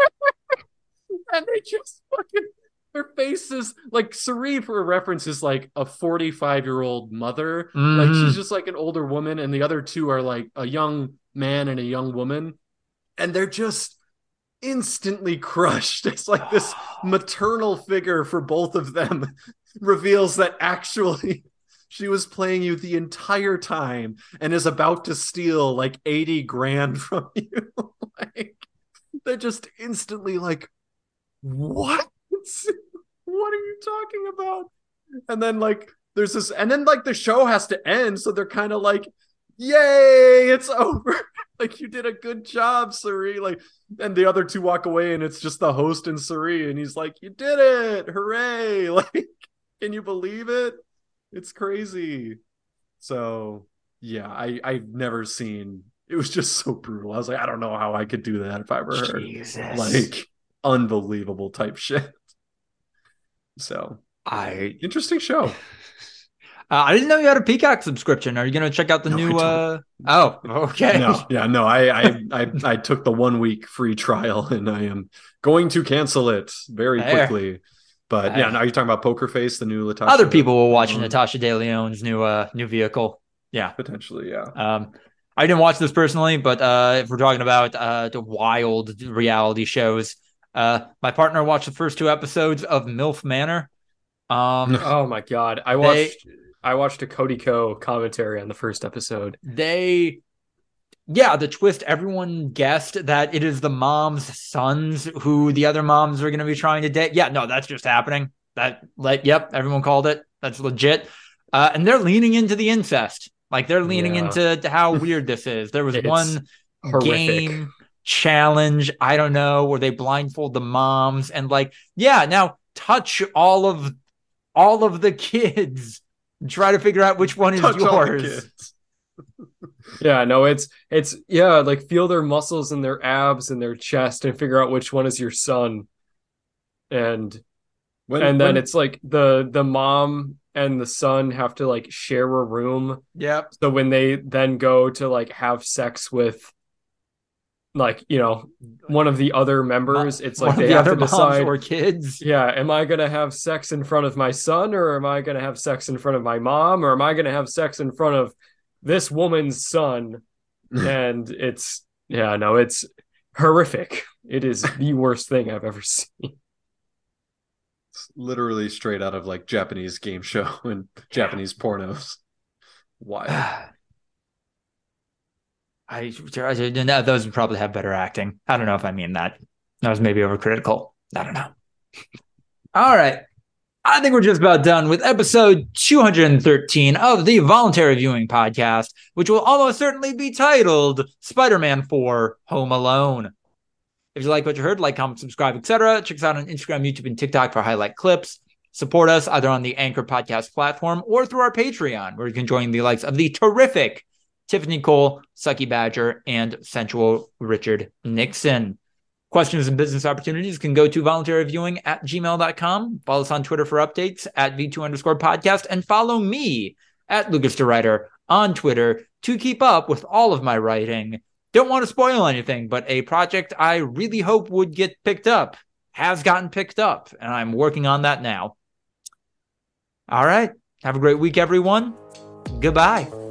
And they just fucking, their faces, like, Suri, for a reference, is like a 45-year-old mother. Like, she's just like an older woman, and the other two are like a young man and a young woman. And they're just instantly crushed. It's like this maternal figure for both of them reveals that actually she was playing you the entire time and is about to steal like 80 grand from you. Like, they're just instantly like, what? What are you talking about? And then like there's this, and then like the show has to end, so they're kind of like, yay, it's over. Like, you did a good job, Suri. Like, and the other two walk away, and it's just the host and Suri, and he's like, you did it, hooray. Like, can you believe it? It's crazy. So yeah, I've never seen, it was just so brutal. I was like, I don't know how I could do that if I were her. Jesus. Like, unbelievable type shit. So interesting show. I didn't know you had a Peacock subscription. Are you going to check out the new? Oh, okay. No. I took the 1 week free trial, and I am going to cancel it very quickly. But yeah, now you're talking about Poker Face, the new Natasha. Other people will watch Natasha De Leon's new vehicle. Yeah, potentially. Yeah. I didn't watch this personally, but if we're talking about the wild reality shows, my partner watched the first two episodes of MILF Manor. Oh my God. I watched a Cody Co commentary on the first episode. The twist, everyone guessed that it is the mom's sons who the other moms are going to be trying to date. Yeah, no, that's just happening. Yep, everyone called it. That's legit. And they're leaning into the incest. Like, they're leaning into how weird this is. There was one horrific game challenge, I don't know, where they blindfold the moms and like, now touch all of the kids. Try to figure out which one is yours. Yeah, no, it's like, feel their muscles and their abs and their chest and figure out which one is your son. And then it's like the mom and the son have to like share a room. Yep. So when they then go to like have sex with, like, you know, one of the other members, it's like they have to decide, or kids. Yeah, am I going to have sex in front of my son, or am I going to have sex in front of my mom, or am I going to have sex in front of this woman's son, and it's horrific. It is the worst thing I've ever seen. It's literally straight out of like Japanese game show and Japanese pornos. Wild. Those would probably have better acting. I don't know if I mean that. That was maybe overcritical. I don't know. All right. I think we're just about done with episode 213 of the Voluntary Viewing Podcast, which will almost certainly be titled Spider-Man 4 Home Alone. If you like what you heard, like, comment, subscribe, etc. Check us out on Instagram, YouTube, and TikTok for highlight clips. Support us either on the Anchor podcast platform or through our Patreon, where you can join the likes of the terrific Tiffany Cole, Sucky Badger, and Sensual Richard Nixon. Questions and business opportunities can go to voluntaryviewing@gmail.com. Follow us on Twitter for updates at V2_podcast, and follow me at Lucas DeWriter on Twitter to keep up with all of my writing. Don't want to spoil anything, but a project I really hope would get picked up has gotten picked up, and I'm working on that now. All right. Have a great week, everyone. Goodbye.